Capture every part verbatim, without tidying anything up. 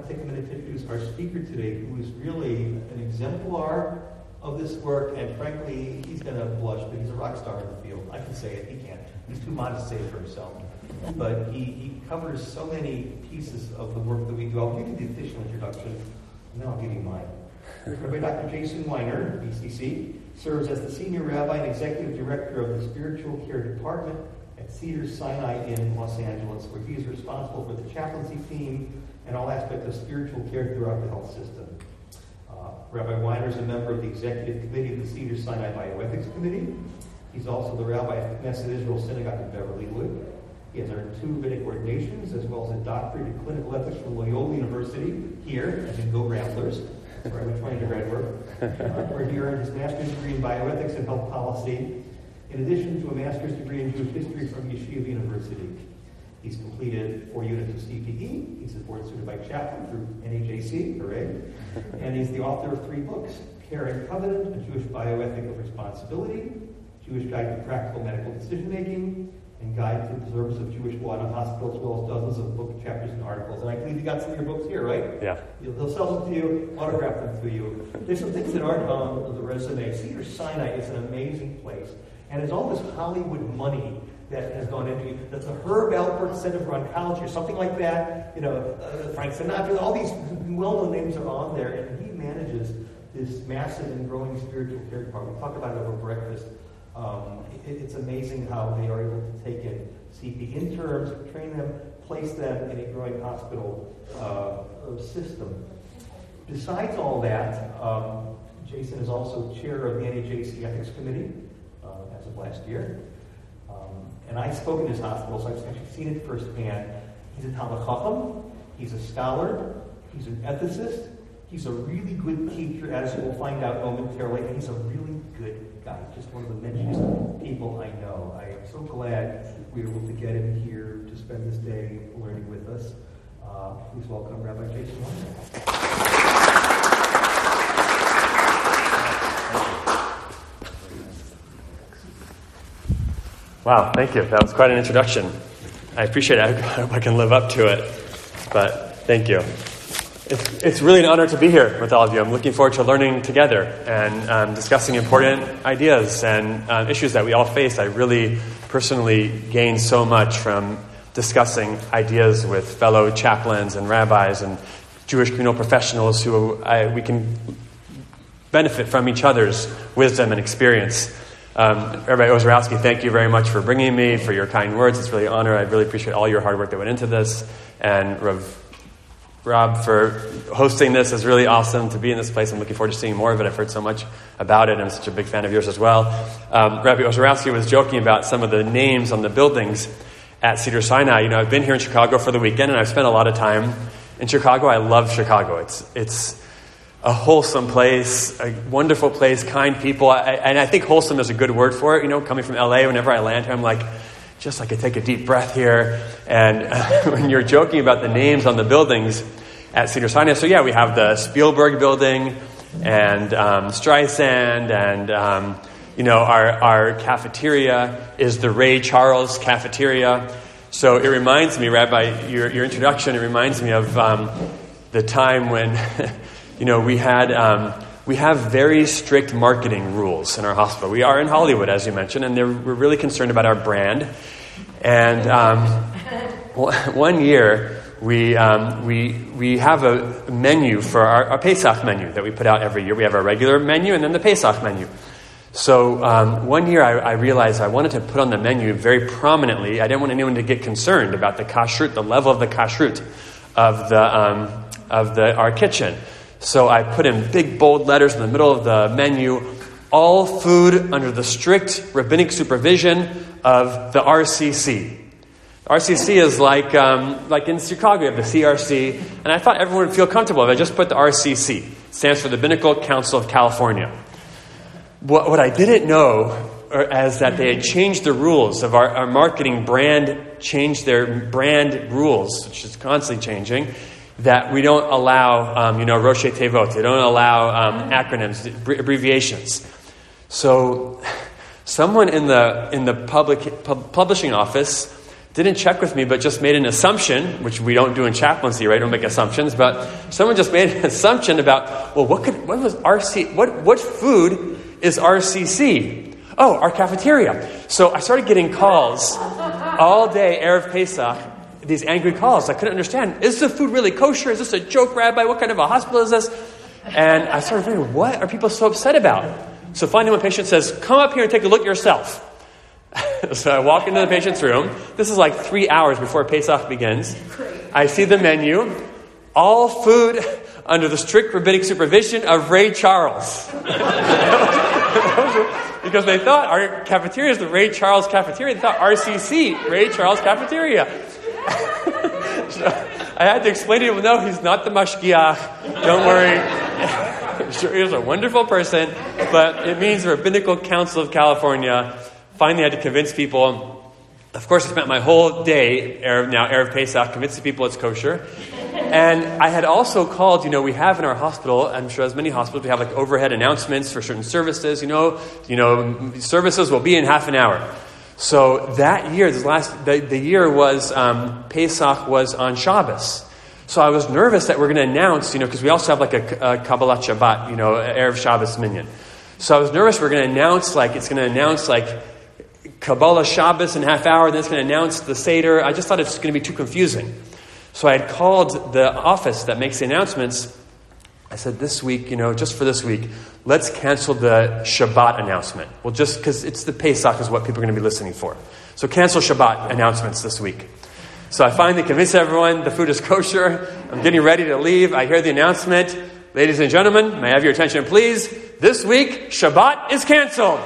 to take a minute to introduce our speaker today, who is really an exemplar of this work, and frankly, he's going to blush, but he's a rock star in the field. I can say it, he can't. He's too modest to say it for himself. But he, he covers so many pieces of the work that we do. I'll give you the official introduction, and then I'll give you mine. Rabbi Doctor Jason Weiner, B C C, serves as the Senior Rabbi and Executive Director of the Spiritual Care Department at Cedars-Sinai in Los Angeles, where he is responsible for the chaplaincy team and all aspects of spiritual care throughout the health system. Uh, Rabbi Weiner is a member of the Executive Committee of the Cedars-Sinai Bioethics Committee. He's also the Rabbi of Knesset Israel Synagogue in Beverlywood. He has earned two rabbinic ordinations, as well as a doctorate in clinical ethics from Loyola University, here, as in Go Ramblers, where I was trying to grad work, uh, where he earned his master's degree in bioethics and health policy, in addition to a master's degree in Jewish history from Yeshiva University. He's completed four units of C P E. He's a board-certified chaplain through N A J C, hooray. And he's the author of three books, Care and Covenant, A Jewish Bioethic of Responsibility, Jewish Guide to Practical Medical Decision-Making, and Guide to the Observance of Jewish Law in a Hospital, as well as dozens of book chapters and articles. And I believe you got some of your books here, right? Yeah. They'll sell them to you, autograph them to you. There's some things that aren't on the resume. Cedars-Sinai is an amazing place. And it's all this Hollywood money that has gone into it. That's the Herb Alpert Center for Oncology or something like that. You know, uh, Frank Sinatra, all these well-known names are on there. And he manages this massive and growing spiritual care department. We talk about it over breakfast. Um, it, it's amazing how they are able to take in C P interns, train them, place them in a growing hospital uh, system. Besides all that, um, Jason is also chair of the N A J C Ethics Committee uh, as of last year. Um, and I spoke in his hospital, so I've actually seen it firsthand. He's a Talmid Chacham, he's a scholar, he's an ethicist, he's a really good teacher, as we'll find out momentarily, and he's a really good guy, just one of the menchiest people I know. I am so glad we were able to get him here to spend this day learning with us. Uh, please welcome Rabbi Jason Weiner. Wow, thank you. That was quite an introduction. I appreciate it. I hope I can live up to it, but thank you. It's, it's really an honor to be here with all of you. I'm looking forward to learning together and um, discussing important ideas and um, issues that we all face. I really personally gain so much from discussing ideas with fellow chaplains and rabbis and Jewish communal professionals who I, we can benefit from each other's wisdom and experience. Um, Rabbi Ozrowski, thank you very much for bringing me, for your kind words. It's really an honor. I really appreciate all your hard work that went into this. And Rav Rob, for hosting this. Is really awesome to be in this place. I'm looking forward to seeing more of it. I've heard so much about it, and I'm such a big fan of yours as well. Um, Rabbi Ozrowski was joking about some of the names on the buildings at Cedars-Sinai. You know, I've been here in Chicago for the weekend, and I've spent a lot of time in Chicago. I love Chicago. It's it's a wholesome place, a wonderful place, kind people. I, and I think wholesome is a good word for it. You know, coming from L A, whenever I land here, I'm like, just like I take a deep breath here. And uh, when you're joking about the names on the buildings at Cedars-Sinai, so yeah, we have the Spielberg building and um, Streisand, and um, you know, our our cafeteria is the Ray Charles cafeteria. So it reminds me, Rabbi, your your introduction. It reminds me of um, the time when, you know, we had. Um, We have very strict marketing rules in our hospital. We are in Hollywood, as you mentioned, and we're really concerned about our brand. And um, one year, we um, we we have a menu for our, our Pesach menu that we put out every year. We have our regular menu and then the Pesach menu. So um, one year, I, I realized I wanted to put on the menu very prominently. I didn't want anyone to get concerned about the kashrut, the level of the kashrut of the um, of the our kitchen. So I put in big, bold letters in the middle of the menu, all food under the strict rabbinic supervision of the R C C. R C C is like um, like in Chicago, you have the C R C, and I thought everyone would feel comfortable if I just put the R C C. It stands for the Rabbinical Council of California. What, what I didn't know is that they had changed the rules of our, our marketing brand, changed their brand rules, which is constantly changing. That we don't allow, um, you know, Roshei Tevot. They don't allow um, acronyms, abbreviations. So, someone in the in the public pub, publishing office didn't check with me, but just made an assumption, which we don't do in chaplaincy, right? Don't make assumptions, but someone just made an assumption about, well, what could, what was R C, what, what food is R C C? Oh, our cafeteria. So I started getting calls all day, Erev Pesach, these angry calls. I couldn't understand. Is the food really kosher? Is this a joke, Rabbi? What kind of a hospital is this? And I started thinking, what are people so upset about? So finally one patient says, come up here and take a look yourself. So I walk into the patient's room. This is like three hours before Pesach begins. I see the menu. All food under the strict rabbinic supervision of Ray Charles. Because they thought our cafeteria is the Ray Charles cafeteria. They thought R C C, Ray Charles cafeteria. So I had to explain to him, no, he's not the mashgiach. Don't worry. Sure, he was a wonderful person, but it means the Rabbinical Council of California. Finally had to convince people. Of course, I spent my whole day, Erev, now Erev Pesach, convincing people it's kosher. And I had also called, you know, we have in our hospital, I'm sure as many hospitals, we have like overhead announcements for certain services, you know, you know, services will be in half an hour. So that year, this last, the, the year was, um, Pesach was on Shabbos. So I was nervous that we're going to announce, you know, because we also have like a, a Kabbalat Shabbat, you know, Erev Shabbos minyan. So I was nervous we're going to announce, like, it's going to announce, like, Kabbalah Shabbos in half hour, then it's going to announce the Seder. I just thought it's going to be too confusing. So I had called the office that makes the announcements. I said, this week, you know, just for this week, let's cancel the Shabbat announcement. Well, just because it's the Pesach is what people are going to be listening for. So cancel Shabbat announcements this week. So I finally convinced everyone the food is kosher. I'm getting ready to leave. I hear the announcement. Ladies and gentlemen, may I have your attention, please? This week, Shabbat is canceled.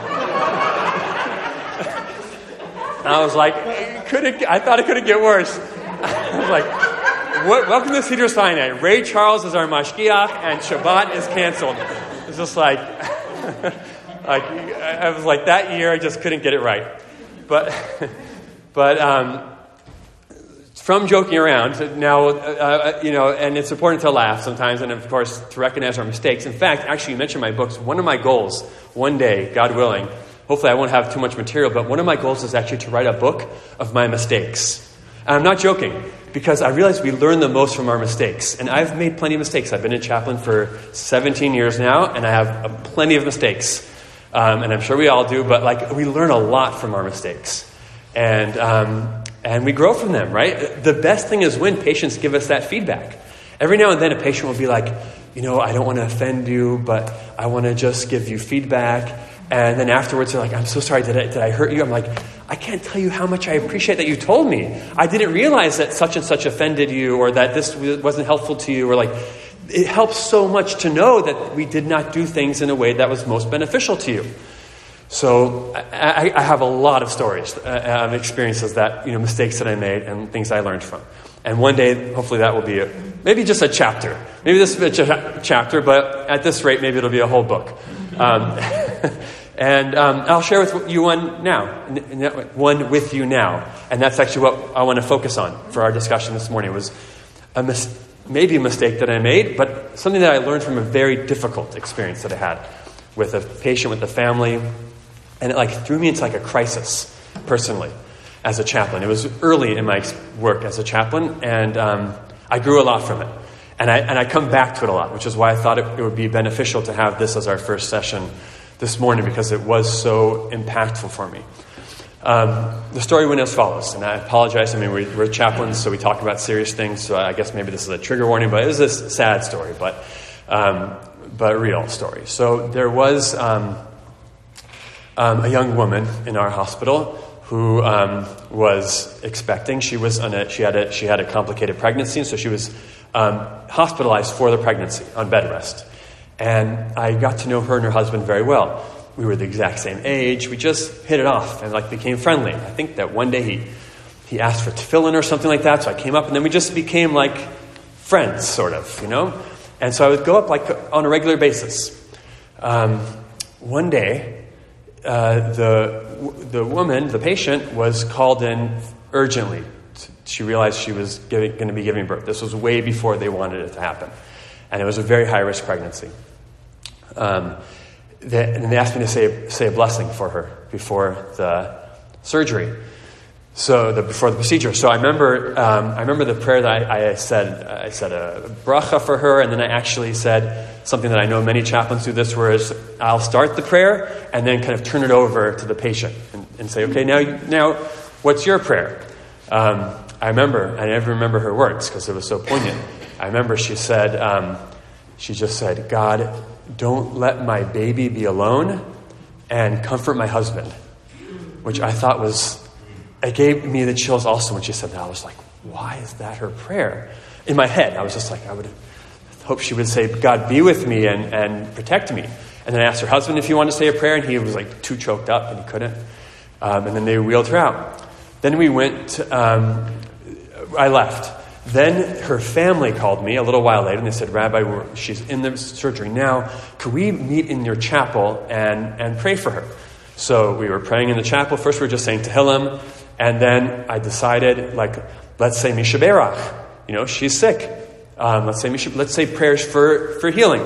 I was like, could it, I thought it couldn't get worse. I was like, what, welcome to Cedar Sinai. Ray Charles is our mashgiach, and Shabbat is canceled. It's just like, like I was like, that year I just couldn't get it right. But, but um, from joking around, now, uh, you know, and it's important to laugh sometimes, and of course, to recognize our mistakes. In fact, actually, you mentioned my books. One of my goals, one day, God willing, hopefully I won't have too much material, but one of my goals is actually to write a book of my mistakes. And I'm not joking, because I realize we learn the most from our mistakes. And I've made plenty of mistakes. I've been a chaplain for seventeen years now, and I have uh, plenty of mistakes. Um, and I'm sure we all do, but like we learn a lot from our mistakes. And um, and we grow from them, right? The best thing is when patients give us that feedback. Every now and then a patient will be like, you know, I don't want to offend you, but I want to just give you feedback. And then afterwards, they're like, I'm so sorry, did I, did I hurt you? I'm like, I can't tell you how much I appreciate that you told me. I didn't realize that such and such offended you, or that this wasn't helpful to you, or like, it helps so much to know that we did not do things in a way that was most beneficial to you. So I, I have a lot of stories, uh, of experiences that, you know, mistakes that I made and things I learned from. And one day, hopefully that will be a, maybe just a chapter. Maybe this is a ch- chapter, but at this rate, maybe it'll be a whole book. Um, and um, I'll share with you one now, one with you now. And that's actually what I want to focus on for our discussion this morning. It was a mis- maybe a mistake that I made, but something that I learned from a very difficult experience that I had with a patient, with a family. And it like threw me into like a crisis, personally, as a chaplain. It was early in my work as a chaplain, and um, I grew a lot from it. And I and I come back to it a lot, which is why I thought it, it would be beneficial to have this as our first session this morning, because it was so impactful for me. Um, the story went as follows, and I apologize. I mean, we're, we're chaplains, so we talk about serious things, so I guess maybe this is a trigger warning, but it was a sad story, but um, but a real story. So there was um, um, a young woman in our hospital who um, was expecting. She was on a, she had a she had a complicated pregnancy, so she was um, hospitalized for the pregnancy on bed rest. And I got to know her and her husband very well. We were the exact same age. We just hit it off and like became friendly. I think that one day he he asked for tefillin or something like that, so I came up and then we just became like friends, sort of, you know. And so I would go up like on a regular basis. Um, one day, uh, the the woman, the patient, was called in urgently. She realized she was giving, going to be giving birth. This was way before they wanted it to happen, and it was a very high risk pregnancy. Um, they, and they asked me to say say a blessing for her before the surgery. So the, before the procedure, so I remember, um, I remember the prayer that I, I said. I said a bracha for her, and then I actually said something that I know many chaplains do this, whereas I'll start the prayer and then kind of turn it over to the patient and, and say, "Okay, now, now, what's your prayer?" Um, I remember, I never remember her words because it was so poignant. I remember she said, um, she just said, "God, don't let my baby be alone, and comfort my husband," which I thought was. It gave me the chills also when she said that. I was like, why is that her prayer? In my head, I was just like, I would hope she would say, "God, be with me and, and protect me." And then I asked her husband if he wanted to say a prayer, and he was like too choked up and he couldn't. Um, and then they wheeled her out. Then we went, um, I left. Then her family called me a little while later, and they said, "Rabbi, we're, she's in the surgery now. Could we meet in your chapel and, and pray for her?" So we were praying in the chapel. First we were just saying Tehillim. And then I decided, like, let's say Mi Sheberach. You know, she's sick. Um, let's say Mi She- let's say prayers for, for healing.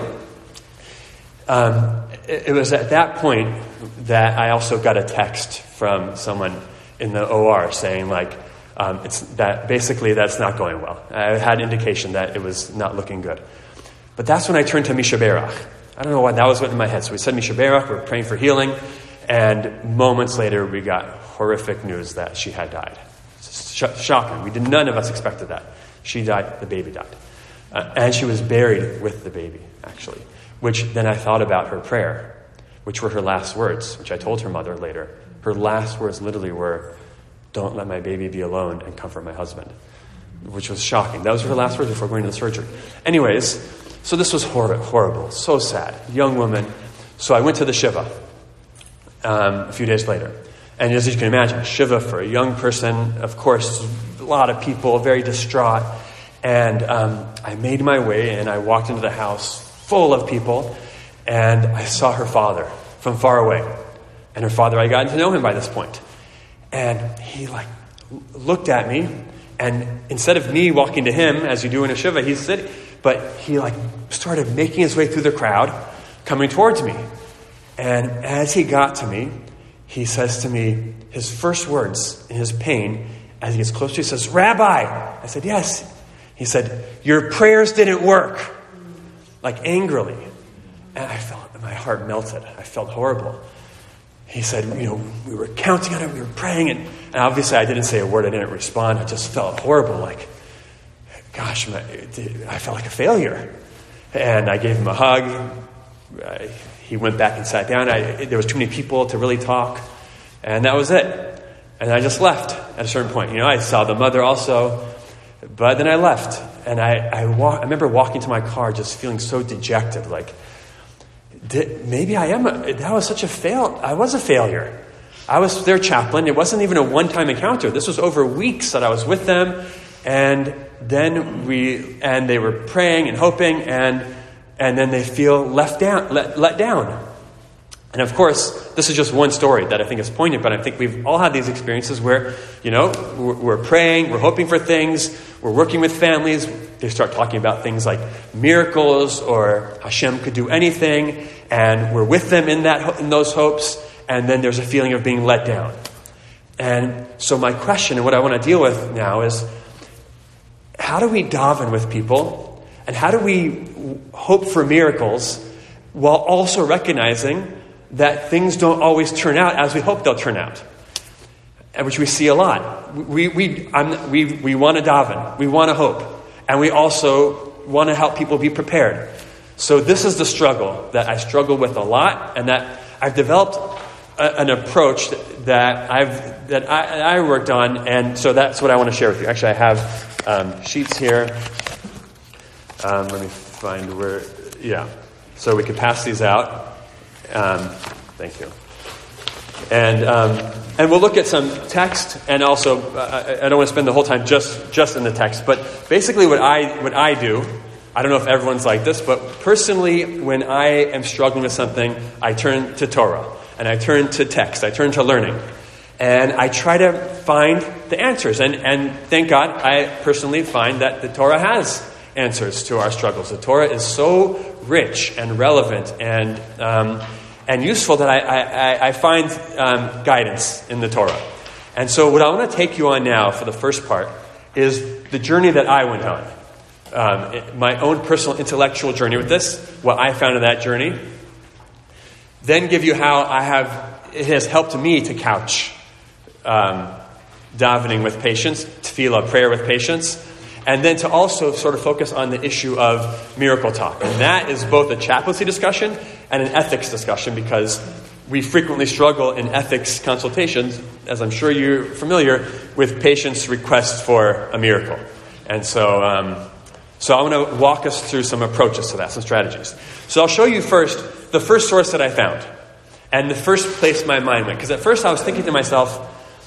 Um, it, it was at that point that I also got a text from someone in the O R saying, like, um, it's that basically that's not going well. I had indication that it was not looking good. But that's when I turned to Mi Sheberach. I don't know why that was what in my head. So we said Mi Sheberach. We were praying for healing. And moments later, we got horrific news that she had died. Sh- shocking. We did. None of us expected that. She died. The baby died. Uh, and she was buried with the baby, actually. Which then I thought about her prayer, which were her last words, which I told her mother later. Her last words literally were, "Don't let my baby be alone and comfort my husband," which was shocking. That was her last words before going to the surgery. Anyways, so this was hor- horrible. So sad. Young woman. So I went to the Shiva. Um, a few days later. And as you can imagine, Shiva for a young person, of course, a lot of people, very distraught. And um, I made my way and I walked into the house full of people and I saw her father from far away. And her father, I got to know him by this point. And he like looked at me and instead of me walking to him, as you do in a Shiva, he's sitting, but he like started making his way through the crowd, coming towards me. And as he got to me, he says to me, his first words in his pain, as he gets close to me, he says, "Rabbi." I said, "Yes." He said, "Your prayers didn't work." Like angrily. And I felt, my heart melted. I felt horrible. He said, "You know, we were counting on it, we were praying." And, and obviously I didn't say a word, I didn't respond. I just felt horrible. Like, gosh, my, I felt like a failure. And I gave him a hug. I, He went back and sat down. I, there was too many people to really talk. And that was it. And I just left at a certain point. You know, I saw the mother also. But then I left. And I I, walk, I remember walking to my car just feeling so dejected. Like, did, maybe I am. A, that was such a fail. I was a failure. I was their chaplain. It wasn't even a one-time encounter. This was over weeks that I was with them. And then we, and they were praying and hoping and And then they feel left down, let, let down. And of course, this is just one story that I think is poignant, but I think we've all had these experiences where, you know, we're, we're praying, we're hoping for things, we're working with families. They start talking about things like miracles or Hashem could do anything, and we're with them in that in those hopes, and then there's a feeling of being let down. And so my question and what I want to deal with now is, how do we daven with people? And how do we hope for miracles while also recognizing that things don't always turn out as we hope they'll turn out? Which we see a lot. We we I'm, we we want to daven. We want to hope. And we also want to help people be prepared. So this is the struggle that I struggle with a lot, and that I've developed a, an approach that I've that I, I worked on, and so that's what I want to share with you. Actually, I have um, sheets here. Um, let me find where, yeah. So we could pass these out. Um, thank you. And um, and we'll look at some text, and also uh, I don't want to spend the whole time just just in the text, but basically what I what I do, I don't know if everyone's like this, but personally, when I am struggling with something, I turn to Torah, and I turn to text, I turn to learning, and I try to find the answers. And and thank God, I personally find that the Torah has answers to our struggles. The Torah is so rich and relevant and um, and useful that I, I, I find um, guidance in the Torah. And so what I want to take you on now for the first part is the journey that I went on. Um, it, my own personal intellectual journey with this, what I found in that journey. Then give you how I have, it has helped me to couch um, davening with patience, tefillah, prayer with patience, and then to also sort of focus on the issue of miracle talk. And that is both a chaplaincy discussion and an ethics discussion, because we frequently struggle in ethics consultations, as I'm sure you're familiar, with patients' requests for a miracle. And so um, so I want to walk us through some approaches to that, some strategies. So I'll show you first the first source that I found and the first place my mind went. Because at first I was thinking to myself,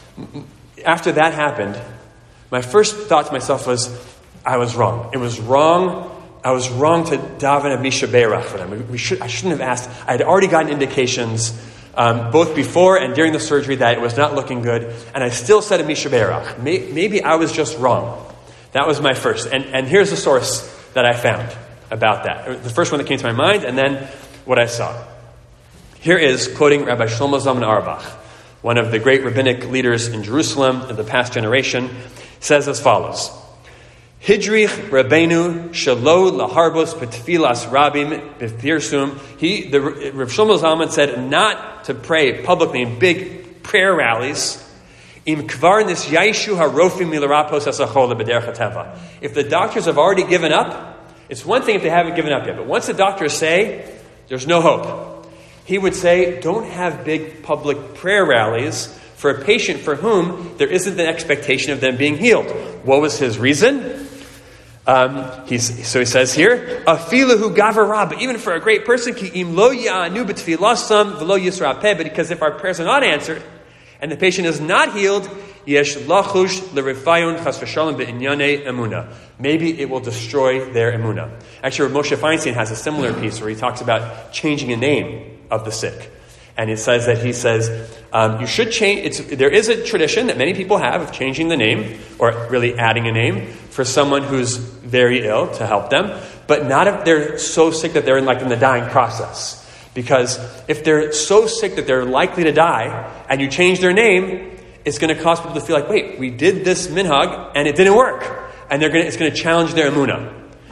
after that happened, my first thought to myself was, I was wrong. It was wrong. I was wrong to daven at Misha Beirach for them. We, we should, I shouldn't have asked. I had already gotten indications, um, both before and during the surgery, that it was not looking good. And I still said a Misha Beirach. May, maybe I was just wrong. That was my first. And, and here's the source that I found about that. The first one that came to my mind, and then what I saw. Here is quoting Rabbi Shlomo Zalman Auerbach, one of the great rabbinic leaders in Jerusalem of the past generation, says as follows: Hidrich Rabbeinu Shalo Laharbos B'Tfilas Rabim B'Pirsum. He, the Rav Shlomo Zalman said not to pray publicly in big prayer rallies. Im Kvar Nisyaishu Harofim Milarapos Asachol B'Derech HaTeva. If the doctors have already given up, it's one thing if they haven't given up yet, but once the doctors say there's no hope, he would say, don't have big public prayer rallies for a patient for whom there isn't an expectation of them being healed. What was his reason? Um, he's, so he says here, Afilahu gavarab, even for a great person, ki im lo ya'anu b'tfilasam v'lo yisra peh, because if our prayers are not answered and the patient is not healed, yesh lachush l'rifayon chas v'shalom be'inyane emuna. Maybe it will destroy their emuna. Actually, Moshe Feinstein has a similar piece where he talks about changing a name of the sick. And it says that he says, um, you should change, it's, there is a tradition that many people have of changing the name, or really adding a name, for someone who's very ill to help them, but not if they're so sick that they're in like in the dying process. Because if they're so sick that they're likely to die, and you change their name, it's going to cause people to feel like, wait, we did this minhag, and it didn't work. And they're going to, it's going to challenge their emunah.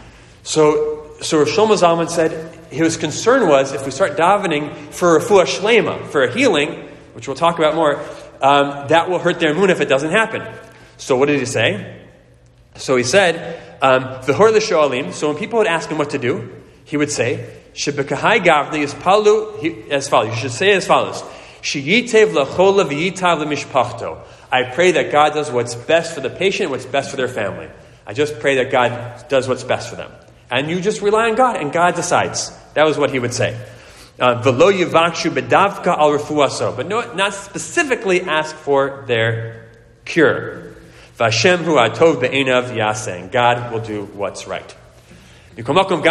So, so Rav Shlomo Zalman said, his concern was if we start davening for refuah shlema, for a healing, which we'll talk about more, um, that will hurt their emunah if it doesn't happen. So what did he say? So he said, v'hor l'shoalim. So when people would ask him what to do, he would say, shebekahai gavni yispalu as follows. You should say as follows: Sheyitev lachola v'yitav l'mishpachto. I pray that God does what's best for the patient, what's best for their family. I just pray that God does what's best for them. And you just rely on God, and God decides. That was what he would say. V'lo yivakshu bedavka al refuaso, but no, not specifically ask for their cure. V'Hashem hu atov be'enav yaseh. God will do what's right. Of course, we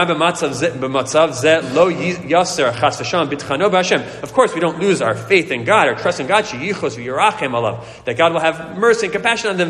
don't lose our faith in God, our trust in God, that God will have mercy and compassion on them.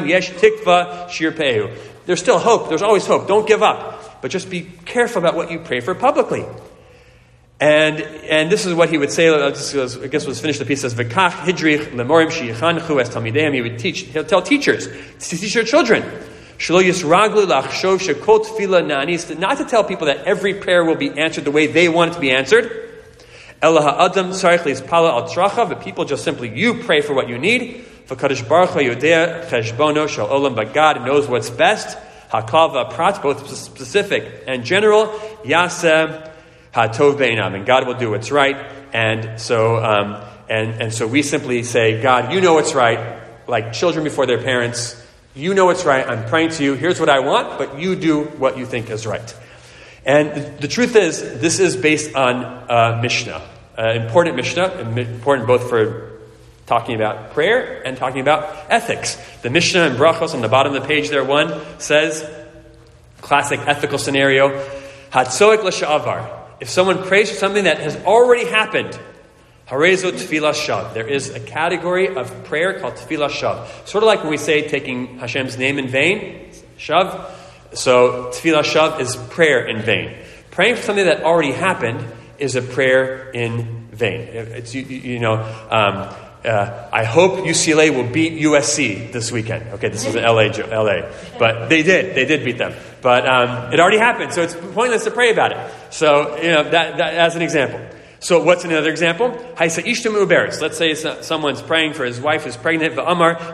There's still hope. There's always hope. Don't give up. But just be careful about what you pray for publicly. And and this is what he would say. I guess let's finish the piece. Says V'kach hidrich lemorim sheyichanchu es talmideim. He would teach. He'll tell teachers to teach their children. Shelo yisraglu lachshov shekol tefillah na'anis. Not to tell people that every prayer will be answered the way they want it to be answered. Ela ha'adam tzarich lispala al tzracha. But people just simply, you pray for what you need. V'kadosh baruch hu yodea cheshbono shel olam. But God knows what's best. Hakal v'prat, both specific and general. Yaseh hatov be'enav, and God will do what's right. And so, um, and and so we simply say, God, you know what's right. Like children before their parents, you know what's right. I'm praying to you. Here's what I want, but you do what you think is right. And the, the truth is, this is based on uh, Mishnah, uh, important Mishnah, important both for talking about prayer and talking about ethics. The Mishnah in Brachos on the bottom of the page there, one says, classic ethical scenario, Hatzoek l'sha'avar. If someone prays for something that has already happened, Harezo tefillah shav. There is a category of prayer called tefillah shav. Sort of like when we say taking Hashem's name in vain, shav. So tefillah shav is prayer in vain. Praying for something that already happened is a prayer in vain. It's you, you know. Um, uh, I hope U C L A will beat U S C this weekend. Okay, this was in L A, L A, but they did. They did beat them. But um, it already happened, so it's pointless to pray about it. So, you know, that, that as an example. So what's another example? Let's say someone's praying for his wife who's pregnant. May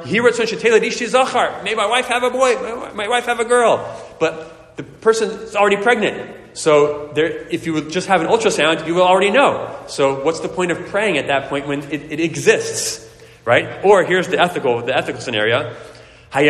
my wife have a boy. May my wife have a girl. But the person is already pregnant. So there, if you would just have an ultrasound, you will already know. So what's the point of praying at that point when it, it exists, right? Or here's the ethical, the ethical scenario. You,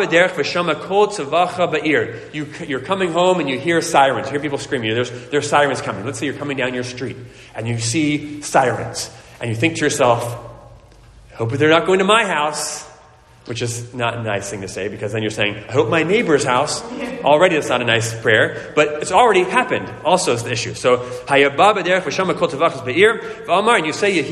you're coming home and you hear sirens. You hear people screaming. There's, there's sirens coming. Let's say you're coming down your street and you see sirens. And you think to yourself, I hope they're not going to my house. Which is not a nice thing to say, because then you're saying, I hope my neighbor's house. Already that's not a nice prayer. But it's already happened. Also is the issue. So, and you say,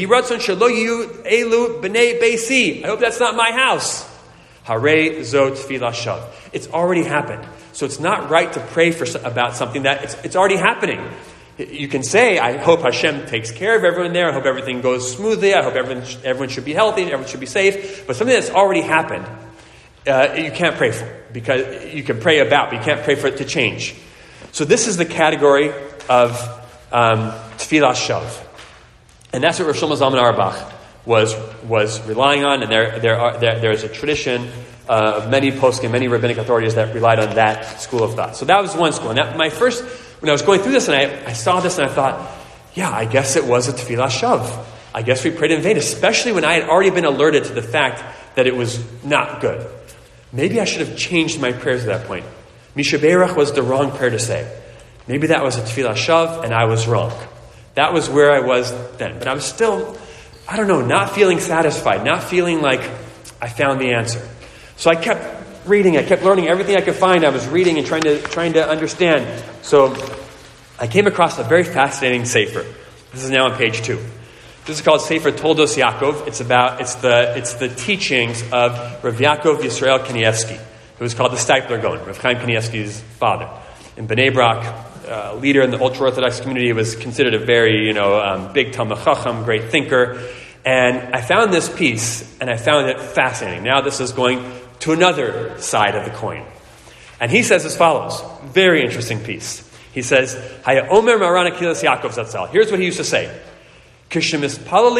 I hope that's not my house. Hare zot tefillah shav. It's already happened. So it's not right to pray for about something that it's, it's already happening. You can say, I hope Hashem takes care of everyone there. I hope everything goes smoothly. I hope everyone, everyone should be healthy. Everyone should be safe. But something that's already happened, uh, you can't pray for. Because you can pray about, but you can't pray for it to change. So this is the category of um, tefillah shav. And that's what Rosh Shlomo Zalman Auerbach was was relying on, and there there are there, there's a tradition uh, of many poskim, many rabbinic authorities that relied on that school of thought. So that was one school. And that, my first, when I was going through this, and I, I saw this, and I thought, yeah, I guess it was a tefillah shav. I guess we prayed in vain, especially when I had already been alerted to the fact that it was not good. Maybe I should have changed my prayers at that point. Misha Beirach was the wrong prayer to say. Maybe that was a tefillah shav, and I was wrong. That was where I was then. But I was still, I don't know, not feeling satisfied, not feeling like I found the answer. So I kept reading, I kept learning everything I could find. I was reading and trying to trying to understand. So I came across a very fascinating sefer. This is now on page two. This is called Sefer Toldos Yaakov. It's about it's the it's the teachings of Rav Yaakov Yisrael Kanievsky, who was called the Steipler Gaon, Rav Chaim Kanievsky's father. In Bnei Brak, uh, leader in the ultra-Orthodox community, was considered a very, you know, um, big Talmid Chacham, great thinker. And I found this piece, and I found it fascinating. Now this is going to another side of the coin. And he says as follows, very interesting piece. He says, Haya Omer Maran Akilas Yaakov Zatzal. Here's what he used to say. When you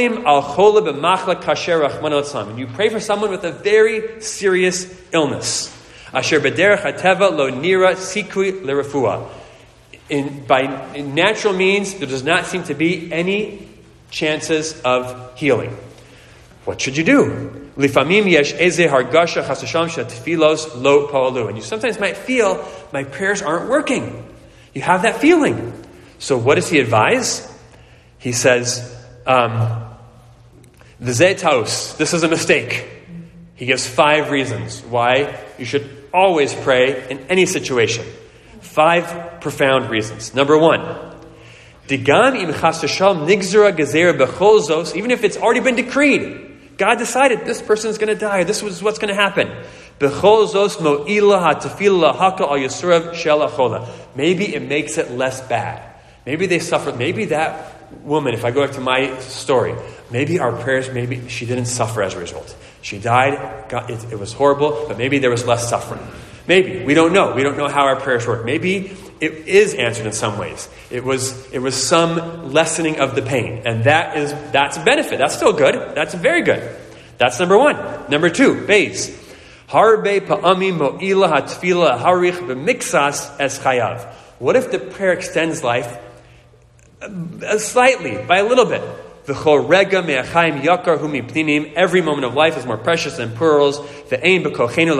pray for someone with a very serious illness, Asher b'derech hateva lo nira sikui l'refuah. In by in natural means, there does not seem to be any chances of healing. What should you do? Lifamim yesh eze hargasha chasasham shetfilos lo pa'alu. And you sometimes might feel my prayers aren't working. You have that feeling. So what does he advise? He says, um, v'zeh taos. This is a mistake. He gives five reasons why you should always pray in any situation. Five profound reasons. Number one, Digam im chas v'shalom nigzera gezer b'chol zos, even if it's already been decreed, God decided this person is going to die, this is what's going to happen. B'chol zos mo'ila ha'tefila ha'ka al yisurav shel achola. Maybe it makes it less bad. Maybe they suffered. Maybe that woman, if I go back to my story, maybe our prayers, maybe she didn't suffer as a result. She died, God, it, it was horrible, but maybe there was less suffering. Maybe. We don't know. We don't know how our prayers work. Maybe it is answered in some ways. It was it was some lessening of the pain. And that is that's a benefit. That's still good. That's very good. That's number one. Number two, base. Harbe pa'ami mo'ila hatfila harich b'mixas es chayav. What if the prayer extends life uh, slightly, by a little bit? Every moment of life is more precious than pearls. We don't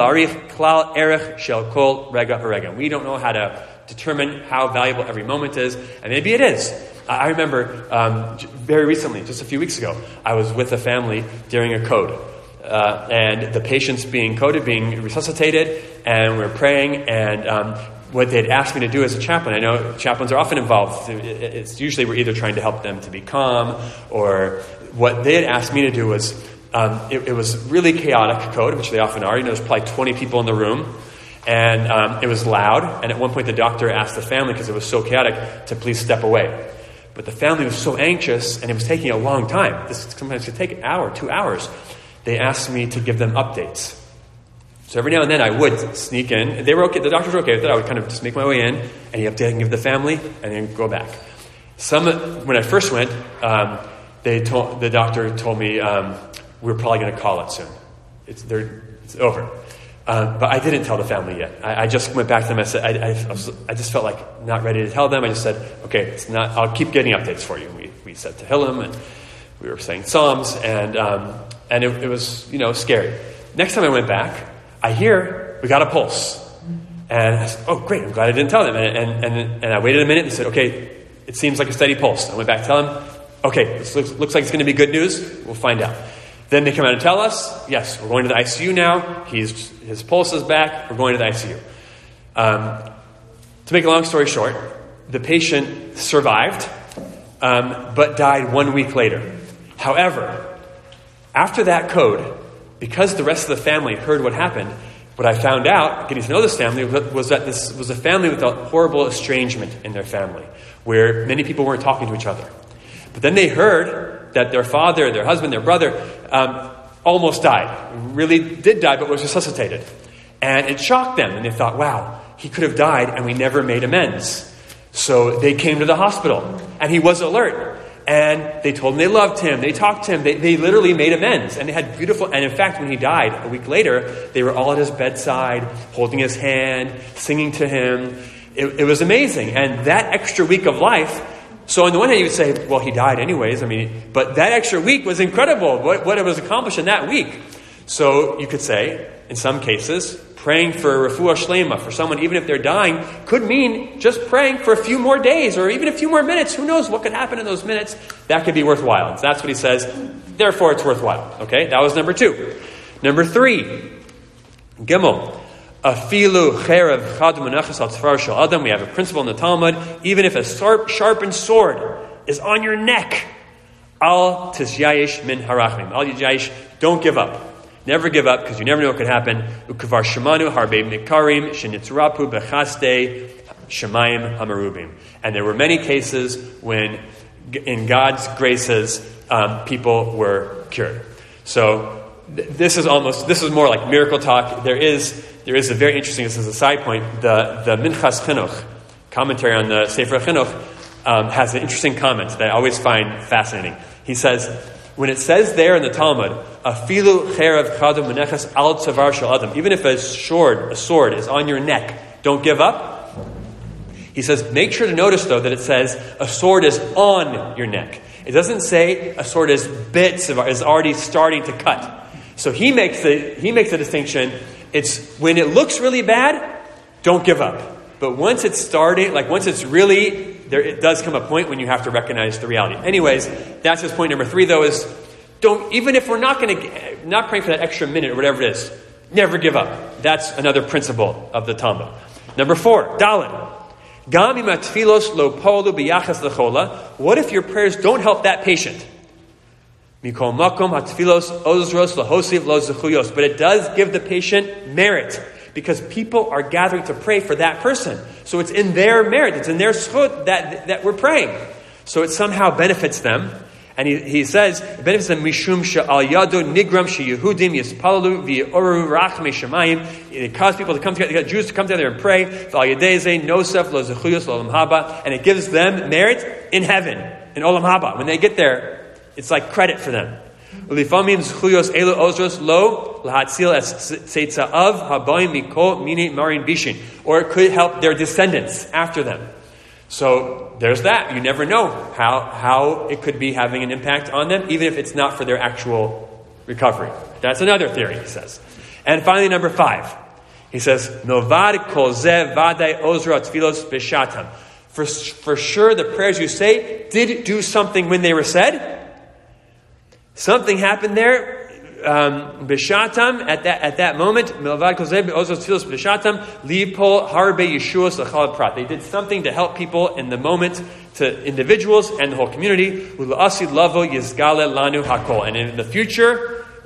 know how to determine how valuable every moment is, and maybe it is. I remember um, very recently, just a few weeks ago, I was with a family during a code, uh, and the patient's being coded, being resuscitated, and we were praying, and um, what they'd asked me to do as a chaplain. I know chaplains are often involved. It's usually we're either trying to help them to be calm, or what they had asked me to do was, um, it, it was really chaotic code, which they often are. You know, there's probably twenty people in the room, and um, it was loud. And at one point, the doctor asked the family, because it was so chaotic, to please step away. But the family was so anxious, and it was taking a long time. This sometimes could take an hour, two hours. They asked me to give them updates. So every now and then I would sneak in. They were okay. The doctors were okay with it. I would kind of just make my way in, and he update and give the family, and then go back. Some when I first went, um, they told the doctor told me um, we're probably going to call it soon. It's they're, it's over. Um, but I didn't tell the family yet. I, I just went back to them. I said I, I, I, was, I just felt like not ready to tell them. I just said, okay, it's not. I'll keep getting updates for you. We we said Tehillim, and we were saying Psalms, and um, and it, it was you know scary. Next time I went back, I hear we got a pulse, and I said, oh great, I'm glad I didn't tell them. And and and, and I waited a minute and said, okay, it seems like a steady pulse. I went back to tell them, okay, this looks, looks like it's going to be good news. We'll find out. Then they come out and tell us, yes, we're going to the I C U now. He's, his pulse is back. We're going to the I C U. Um, to make a long story short, the patient survived, um, but died one week later. However, after that code, because the rest of the family heard what happened, what I found out, getting to know this family, was that this was a family with a horrible estrangement in their family, where many people weren't talking to each other. But then they heard that their father, their husband, their brother um, almost died. Really did die, but was resuscitated. And it shocked them. And they thought, wow, he could have died and we never made amends. So they came to the hospital and he was alert. And they told him they loved him. They talked to him. They, they literally made amends. And they had beautiful... And in fact, when he died a week later, they were all at his bedside, holding his hand, singing to him. It, it was amazing. And that extra week of life... So on the one hand, you would say, well, he died anyways. I mean, but that extra week was incredible, what, what it was accomplished in that week. So you could say, in some cases, praying for refuah shlema, for someone, even if they're dying, could mean just praying for a few more days or even a few more minutes. Who knows what could happen in those minutes? That could be worthwhile. So that's what he says. Therefore, it's worthwhile. Okay, that was number two. Number three, Gimel. Afilu cherev chad menachas al tzvar shel adam. We have a principle in the Talmud. Even if a sharp, sharpened sword is on your neck, al tisyayish min harachmim. Al tisyayish, don't give up. Never give up, because you never know what could happen. Ukavar shemanu harbe mikarim shenitzrapu bechaste shemayim hamarubim. And there were many cases when, in God's graces, um, people were cured. So th- this is almost this is more like miracle talk. There is. There is a very interesting, this is a side point, the, the Minchas Chinuch, commentary on the Sefer Chinuch, um, has an interesting comment that I always find fascinating. He says, when it says there in the Talmud, Afilu cherev chadu menechas al tzavar shel adam, even if a sword, a sword is on your neck, don't give up. He says, make sure to notice though that it says a sword is on your neck. It doesn't say a sword is bits, of, is already starting to cut. So he makes the, he makes the distinction. It's when it looks really bad, don't give up. But once it's starting, like once it's really, there it does come a point when you have to recognize the reality. Anyways, that's his point number three, though, is don't, even if we're not going to, not praying for that extra minute or whatever it is, never give up. That's another principle of the Talmud. Number four, Dalet. Gam im atfilos lo polu biyachas lechola. What if your prayers don't help that patient? Mikol makom hatfilos ozros lahosiv lo zechuyos. But it does give the patient merit, because people are gathering to pray for that person. So it's in their merit, it's in their schut that, that we're praying. So it somehow benefits them. And he, he says, it benefits them, mishum she'al yado nigram she'yehudim yispalalu v'yoru rachmei shemayim. It caused people to come together, Jews to come together and pray. V'al yadei nosef lo zechuyos lo olam haba. And it gives them merit in heaven, in olam haba. When they get there, it's like credit for them. Ulifamim zechuyos elu ozros lo lahatzil es tzeitzav habayim mikol mini marin bishin. Or it could help their descendants after them. So there's that. You never know how, how it could be having an impact on them, even if it's not for their actual recovery. That's another theory, he says. And finally, number five. He says, Novad kol zeh vadai ozra tfilos b'shatam. For, for sure, the prayers you say did do something when they were said. Something happened there. Um, B'shatam, at that at that moment, Milvad Kozeh Ozos Tfilos B'shatam, Lipol Harbe Yeshuos L'chal Prat. They did something to help people in the moment, to individuals and the whole community. Ula'asid Lavo Yizgale Lanu Hakol. And in the future,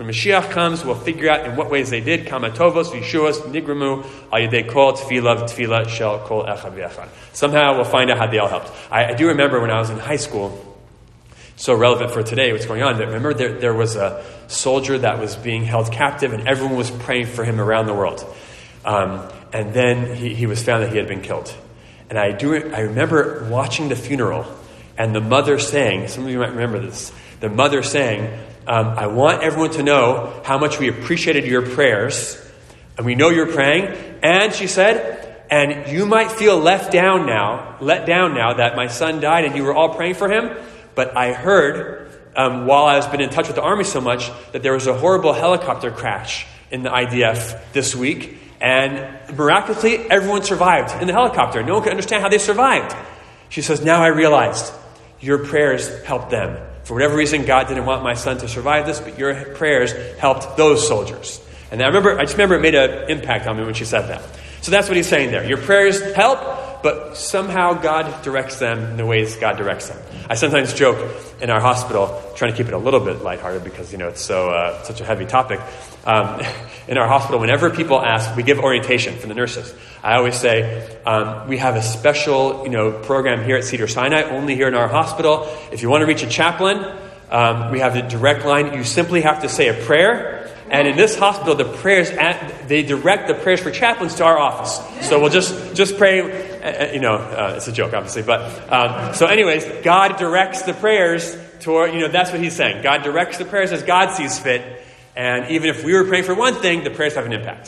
When Mashiach comes, we'll figure out in what ways they did. Kama tovos, Yeshuas, Nigramu, al yedei kol tefillah, tefillah shel kol echad v'echad. Somehow we'll find out how they all helped. I, I do remember when I was in high school, so relevant for today, what's going on, that remember there, there was a soldier that was being held captive and everyone was praying for him around the world. Um, and then he, he was found that he had been killed. And I do. I remember watching the funeral and the mother saying, some of you might remember this, the mother saying, um, I want everyone to know how much we appreciated your prayers, and we know you're praying. And she said, and you might feel left down now, let down now that my son died and you were all praying for him. But I heard, um, while I was been in touch with the army so much, that there was a horrible helicopter crash in the I D F this week. And miraculously, everyone survived in the helicopter. No one could understand how they survived. She says, now I realized your prayers helped them. For whatever reason, God didn't want my son to survive this, but your prayers helped those soldiers. And I remember, I just remember it made an impact on me when she said that. So that's what he's saying there. Your prayers help, but somehow God directs them in the ways God directs them. I sometimes joke in our hospital, trying to keep it a little bit lighthearted because, you know, it's so uh, such a heavy topic. Um, in our hospital, whenever people ask, we give orientation from the nurses. I always say, um, we have a special, you know, program here at Cedar Sinai, only here in our hospital. If you want to reach a chaplain, um, we have the direct line. You simply have to say a prayer. And in this hospital, the prayers, at, they direct the prayers for chaplains to our office. So we'll just, just pray, uh, you know, uh, it's a joke, obviously. But, um, so anyways, God directs the prayers toward, you know, that's what he's saying. God directs the prayers as God sees fit. And even if we were praying for one thing, the prayers have an impact.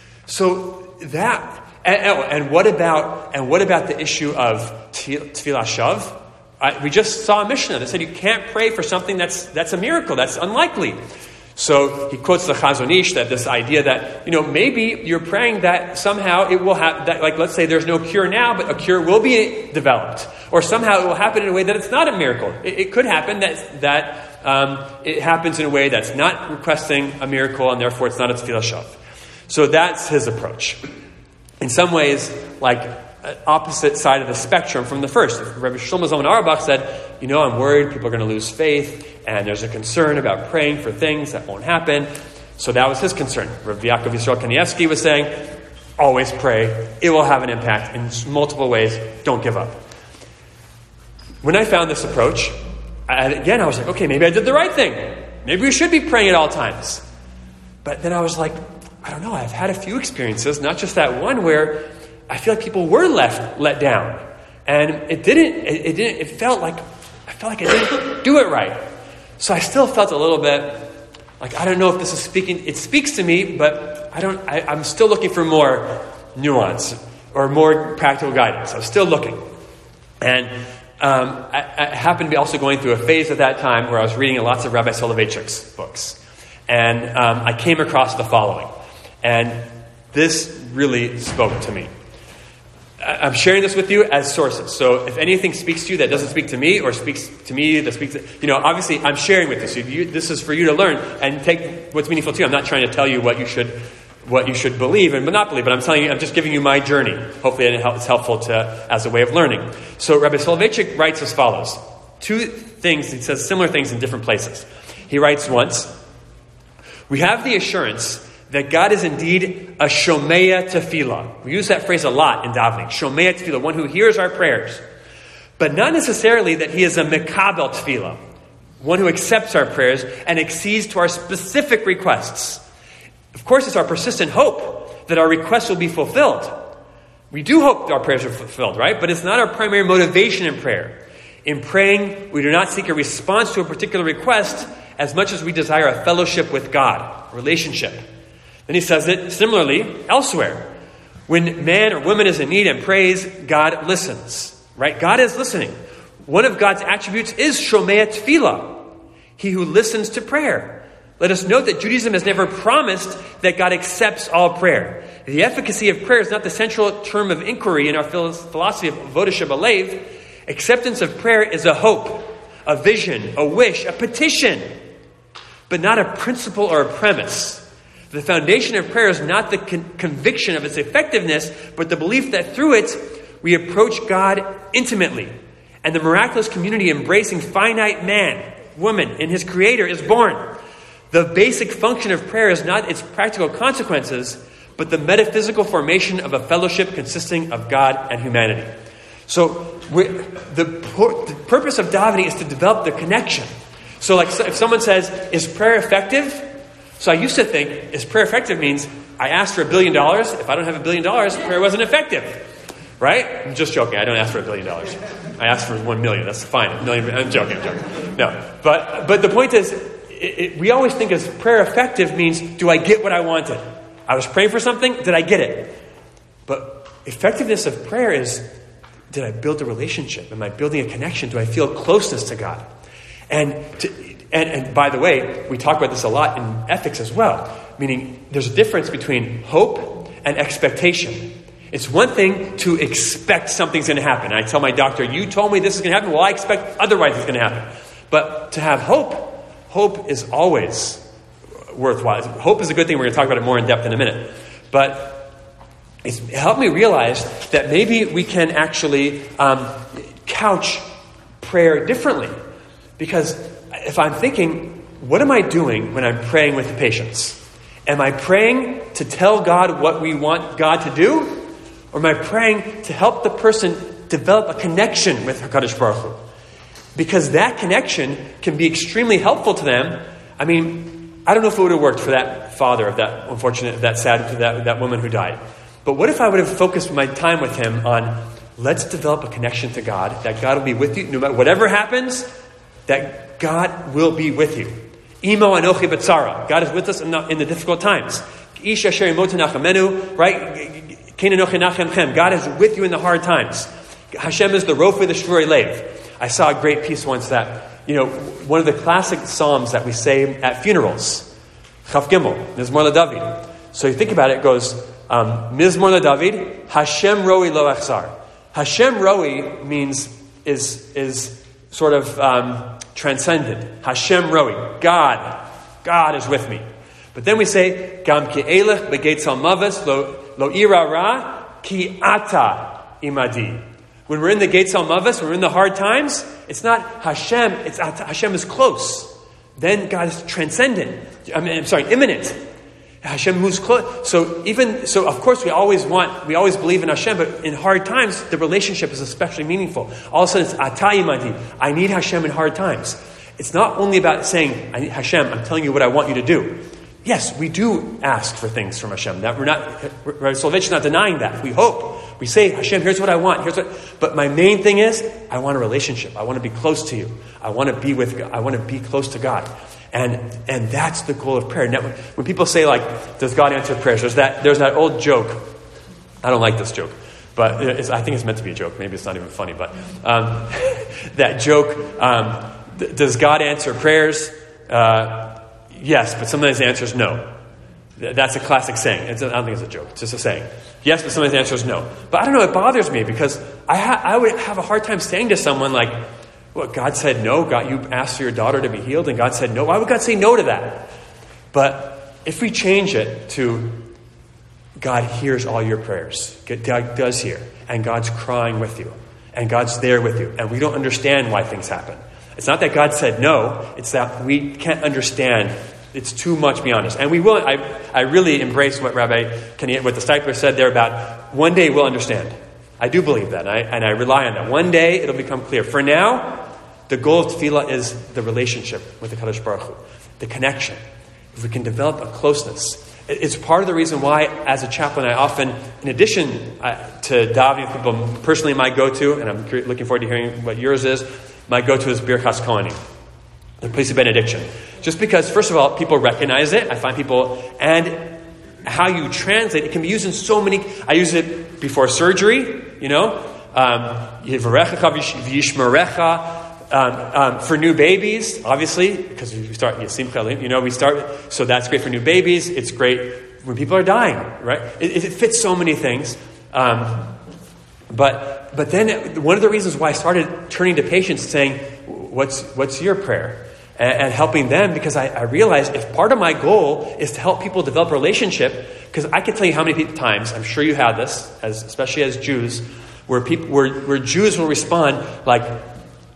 So that, and, and what about, and what about the issue of tefillah shav? I, we just saw a Mishnah that said you can't pray for something that's, that's a miracle, that's unlikely. So he quotes the Chazon Ish, that this idea that, you know, maybe you're praying that somehow it will have, that, like, let's say there's no cure now, but a cure will be developed. Or somehow it will happen in a way that it's not a miracle. It, it could happen that, that um, it happens in a way that's not requesting a miracle, and therefore it's not a tefillah shav. So that's his approach. In some ways, like, opposite side of the spectrum from the first. Rabbi Shlomo Zalman Auerbach said, you know, I'm worried people are going to lose faith, and there's a concern about praying for things that won't happen. So that was his concern. Rabbi Yaakov Yisrael Kanievsky was saying, always pray. It will have an impact in multiple ways. Don't give up. When I found this approach, I, again, I was like, okay, maybe I did the right thing. Maybe we should be praying at all times. But then I was like, I don't know. I've had a few experiences, not just that one, where I feel like people were left let down, and it didn't. It, it didn't. It felt like I felt like I didn't do it right. So I still felt a little bit like I don't know if this is speaking. It speaks to me, but I don't. I, I'm still looking for more nuance or more practical guidance. I'm still looking, and um, I, I happened to be also going through a phase at that time where I was reading lots of Rabbi Soloveitchik's books, and um, I came across the following, and this really spoke to me. I'm sharing this with you as sources. So if anything speaks to you that doesn't speak to me, or speaks to me that speaks to, you know, obviously I'm sharing with this. You, this is for you to learn and take what's meaningful to you. I'm not trying to tell you what you should, what you should believe and not believe, but I'm telling you, I'm just giving you my journey. Hopefully it's helpful to, as a way of learning. So Rabbi Soloveitchik writes as follows. Two things, he says similar things in different places. He writes once, we have the assurance that God is indeed a shomeya tefillah. We use that phrase a lot in davening. Shomeya tefillah, one who hears our prayers. But not necessarily that he is a mekabel tefillah, one who accepts our prayers and accedes to our specific requests. Of course, it's our persistent hope that our requests will be fulfilled. We do hope our prayers are fulfilled, right? But it's not our primary motivation in prayer. In praying, we do not seek a response to a particular request as much as we desire a fellowship with God, a relationship. Then he says it similarly elsewhere. When man or woman is in need and prays, God listens. Right? God is listening. One of God's attributes is Shomea Tefillah, he who listens to prayer. Let us note that Judaism has never promised that God accepts all prayer. The efficacy of prayer is not the central term of inquiry in our philosophy of Avodah Shebalev. Acceptance of prayer is a hope, a vision, a wish, a petition, but not a principle or a premise. The foundation of prayer is not the con- conviction of its effectiveness, but the belief that through it, we approach God intimately. And the miraculous community embracing finite man, woman, in his creator is born. The basic function of prayer is not its practical consequences, but the metaphysical formation of a fellowship consisting of God and humanity. So we, the, the purpose of davening is to develop the connection. So like if someone says, is prayer effective? So I used to think, is prayer effective means I asked for a billion dollars. If I don't have a billion dollars, prayer wasn't effective. Right? I'm just joking. I don't ask for a billion dollars. I asked for one million. That's fine. A million. I'm joking. I'm joking. No. But, but the point is, it, it, we always think as prayer effective means, do I get what I wanted? I was praying for something. Did I get it? But effectiveness of prayer is, did I build a relationship? Am I building a connection? Do I feel closeness to God? And, to, and, and by the way, we talk about this a lot in ethics as well. Meaning there's a difference between hope and expectation. It's one thing to expect something's going to happen. I tell my doctor, you told me this is going to happen. Well, I expect otherwise it's going to happen. But to have hope, hope is always worthwhile. Hope is a good thing. We're going to talk about it more in depth in a minute. But it's helped me realize that maybe we can actually um, couch prayer differently. Because if I'm thinking, what am I doing when I'm praying with the patients? Am I praying to tell God what we want God to do? Or am I praying to help the person develop a connection with HaKadosh Baruch Hu? Because that connection can be extremely helpful to them. I mean, I don't know if it would have worked for that father of that unfortunate, that sad, that, that woman who died. But what if I would have focused my time with him on, let's develop a connection to God, that God will be with you, no matter whatever happens, that God will be with you. Imo anochi b'tzara. God is with us in the, in the difficult times. Ish asher imotu nachamenu, right? God is with you in the hard times. Hashem is the rofe the shvurei lev. I saw a great piece once that, you know, one of the classic psalms that we say at funerals, Chaf Gimel, Mizmor LaDavid. So you think about it, it goes, um, Mizmor LaDavid, Hashem roi lo echzar. Hashem roi means, is, is sort of um, transcendent. Hashem roi, God. God is with me. But then we say, Gam ki elech begeitz al maves lo Lo ira ra ki ata imadi. When we're in the gates al mavis, when we're in the hard times, it's not Hashem, it's ata. Hashem is close. Then God is transcendent. I mean, I'm sorry, imminent. Hashem moves close. So even so, of course, we always want, we always believe in Hashem, but in hard times, the relationship is especially meaningful. All of a sudden, it's ata imadi. I need Hashem in hard times. It's not only about saying, I need Hashem, I'm telling you what I want you to do. Yes, we do ask for things from Hashem. That we're not, Rabbi Soloveitch is not denying that. We hope. We say, Hashem, here's what I want. Here's what. But my main thing is, I want a relationship. I want to be close to you. I want to be with God. I want to be close to God. And and that's the goal of prayer. Now, when people say, like, does God answer prayers? There's that there's that old joke. I don't like this joke, but it's, I think it's meant to be a joke. Maybe it's not even funny, but um, that joke. Um, th- does God answer prayers? Uh, Yes, but sometimes the answer is no. That's a classic saying. It's a, I don't think it's a joke. It's just a saying. Yes, but sometimes the answer is no. But I don't know, it bothers me because I, ha- I would have a hard time saying to someone like, well, God said no. God, you asked for your daughter to be healed and God said no. Why would God say no to that? But if we change it to God hears all your prayers. God does hear. And God's crying with you. And God's there with you. And we don't understand why things happen. It's not that God said no. It's that we can't understand. It's too much beyond us. And we will, I, I really embrace what Rabbi Kenny, what the Steipler said there about one day we'll understand. I do believe that, and I, and I rely on that. One day it'll become clear. For now, the goal of tefillah is the relationship with the Kadosh Baruch Hu, the connection. If we can develop a closeness. It's part of the reason why, as a chaplain, I often, in addition to davening, people personally my go-to, and I'm looking forward to hearing what yours is, my go-to is Birchas Kohanim, the place of benediction. Just because, first of all, people recognize it. I find people, and how you translate, it can be used in so many, I use it before surgery, you know, Yivarecha v'yishmerecha, um, um, for new babies, obviously, because we start, you know, we start, so that's great for new babies. It's great when people are dying, right? It, it fits so many things. Um, but but then one of the reasons why I started turning to patients saying, what's what's your prayer? And, and helping them, because I, I realized if part of my goal is to help people develop a relationship, because I can tell you how many times, I'm sure you have this, as especially as Jews, where people where, where Jews will respond like,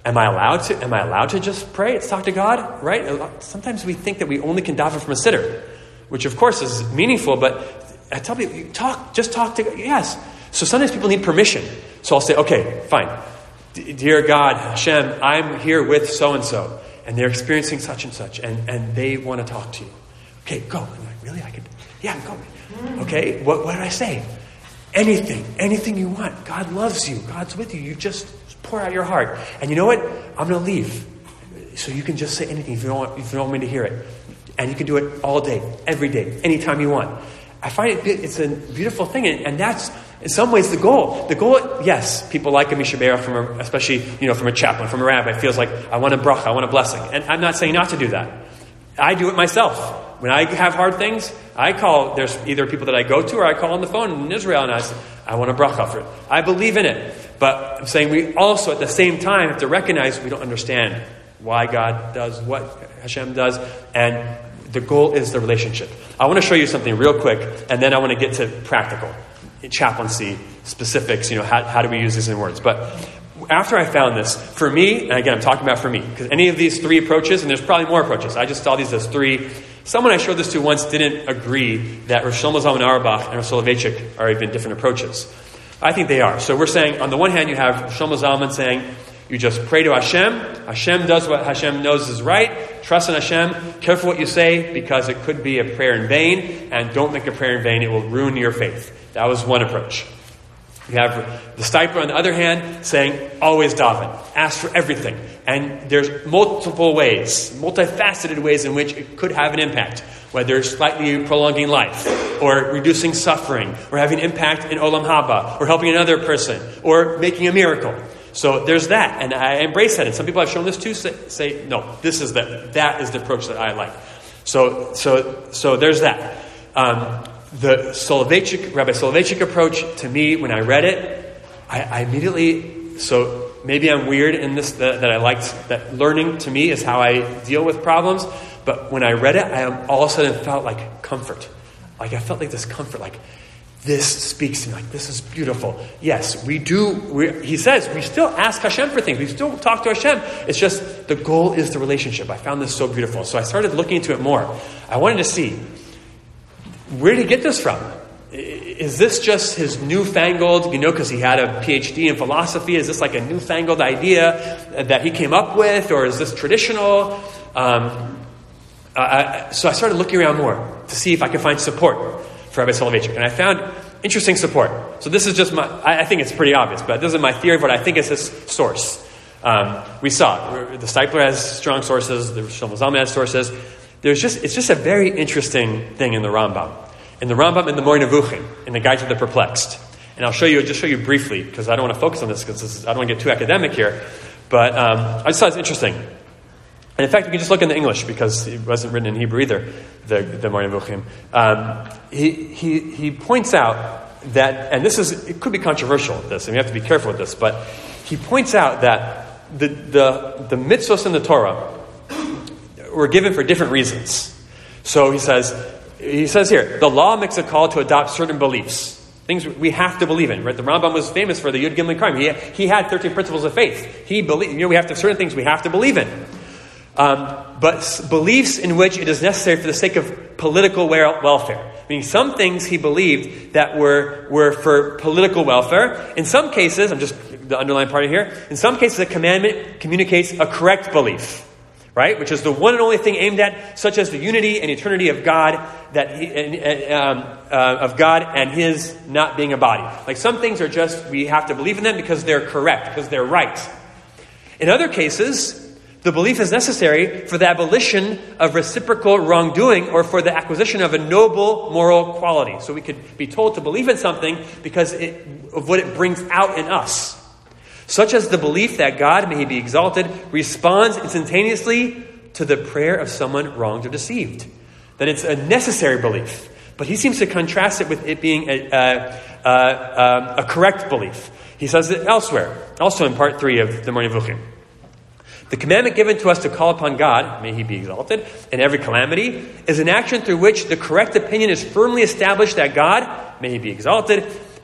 Am I allowed to? Am I allowed to just pray? Let's talk to God, right? Sometimes we think that we only can daven from a siddur, which of course is meaningful. But I tell people, talk, just talk to God. Yes. So sometimes people need permission. So I'll say, okay, fine, D- dear God, Hashem, I'm here with so and so, and they're experiencing such and such, and, and they want to talk to you. Okay, go. I'm like, really? I could? Yeah, go. Okay. What, what did I say? Anything, anything you want. God loves you. God's with you. You just pour out your heart. And you know what? I'm going to leave. So you can just say anything if you don't want, if you don't want me to hear it. And you can do it all day, every day, anytime you want. I find it, it's a beautiful thing. And, and that's, in some ways, the goal. The goal, yes, people like a Mishabera, from a, especially, you know, from a chaplain, from a rabbi, feels like, I want a bracha, I want a blessing. And I'm not saying not to do that. I do it myself. When I have hard things, I call, there's either people that I go to or I call on the phone in Israel and I say, I want a bracha for it. I believe in it. But I'm saying we also at the same time have to recognize we don't understand why God does what Hashem does. And the goal is the relationship. I want to show you something real quick, and then I want to get to practical, chaplaincy, specifics, you know, how, how do we use these in words. But after I found this, for me, and again, I'm talking about for me, because any of these three approaches, and there's probably more approaches, I just saw these as three. Someone I showed this to once didn't agree that Rosh Shlomo Zalman Auerbach and Rosh Soloveitchik are even different approaches. I think they are. So we're saying, on the one hand, you have Rosh Shlomo Zalman saying, you just pray to Hashem. Hashem does what Hashem knows is right. Trust in Hashem. Careful what you say, because it could be a prayer in vain. And don't make a prayer in vain. It will ruin your faith. That was one approach. You have the Stipler, on the other hand, saying, always daven. Ask for everything. And there's multiple ways, multifaceted ways in which it could have an impact. Whether it's slightly prolonging life, or reducing suffering, or having an impact in Olam Haba, or helping another person, or making a miracle. So there's that, and I embrace that. And some people I've shown this to say, say no, this is the, that is the approach that I like. So so so there's that. Um, the Soloveitchik, Rabbi Soloveitchik approach, to me, when I read it, I, I immediately, so maybe I'm weird in this, that, that I liked, that learning to me is how I deal with problems. But when I read it, I all of a sudden felt like comfort. Like I felt like this comfort, like this speaks to me, like this is beautiful. Yes, we do, we, he says, we still ask Hashem for things. We still talk to Hashem. It's just the goal is the relationship. I found this so beautiful. So I started looking into it more. I wanted to see, where did he get this from? Is this just his newfangled, you know, because he had a P H D in philosophy, is this like a newfangled idea that he came up with, or is this traditional? Um, I, so I started looking around more to see if I could find support for Rabbi Soloveitchik, and I found interesting support. So this is just my, I, I think it's pretty obvious, but this is my theory, but I think it's his source. Um, we saw it. The Stipler has strong sources, the Shlomo Zalman has sources. There's just, it's just a very interesting thing in the Rambam. In the Rambam, in the Moreh Nevuchim, in the Guide to the Perplexed. And I'll show you, just show you briefly, because I don't want to focus on this, because I don't want to get too academic here. But um, I just thought it's interesting. And in fact, you can just look in the English, because it wasn't written in Hebrew either, the, the Moreh Nevuchim. Um, he, he, he points out that, and this is, it could be controversial, this, and we have to be careful with this, but he points out that the, the, the mitzvos in the Torah were given for different reasons. So he says, he says here, the law makes a call to adopt certain beliefs, things we have to believe in. Right? The Rambam was famous for the Yud Gimel Crime. He he had thirteen principles of faith. He believed, you know, we have to certain things we have to believe in, um, but beliefs in which it is necessary for the sake of political welfare. I mean, some things he believed that were were for political welfare. In some cases, I'm just the underlying part here. In some cases, a commandment communicates a correct belief. Right, which is the one and only thing aimed at, such as the unity and eternity of God, that he, um, uh, of God and His not being a body. Like some things are just we have to believe in them because they're correct, because they're right. In other cases, the belief is necessary for the abolition of reciprocal wrongdoing or for the acquisition of a noble moral quality. So we could be told to believe in something because it, of what it brings out in us. Such as the belief that God, may He be exalted, responds instantaneously to the prayer of someone wronged or deceived. That it's a necessary belief. But he seems to contrast it with it being a, a, a, a correct belief. He says it elsewhere, also in part three of the Moreh Nevuchim. The commandment given to us to call upon God, may He be exalted, in every calamity, is an action through which the correct opinion is firmly established that God, may He be exalted,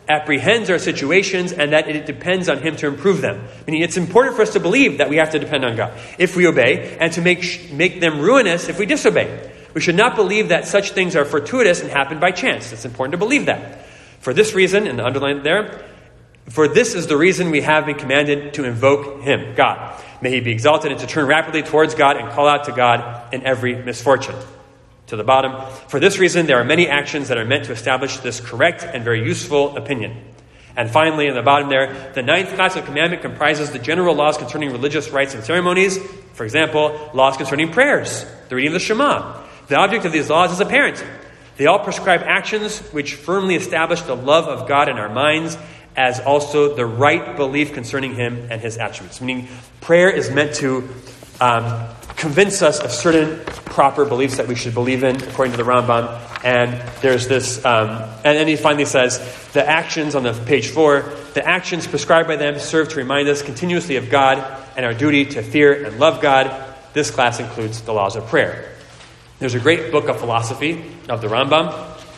apprehends our situations, and that it depends on him to improve them. Meaning it's important for us to believe that we have to depend on God if we obey, and to make make them ruinous if we disobey. We should not believe that such things are fortuitous and happen by chance. It's important to believe that. For this reason, and the underline there, for this is the reason we have been commanded to invoke him, God. May he be exalted, and to turn rapidly towards God and call out to God in every misfortune. To the bottom, for this reason, there are many actions that are meant to establish this correct and very useful opinion. And finally, in the bottom there, the ninth class of commandment comprises the general laws concerning religious rites and ceremonies. For example, laws concerning prayers, the reading of the Shema. The object of these laws is apparent. They all prescribe actions which firmly establish the love of God in our minds, as also the right belief concerning him and his attributes. Meaning, prayer is meant to um, convince us of certain proper beliefs that we should believe in, according to the Rambam. And there's this, um, and then he finally says, the actions on the page four, the actions prescribed by them serve to remind us continuously of God and our duty to fear and love God. This class includes the laws of prayer. There's a great book of philosophy of the Rambam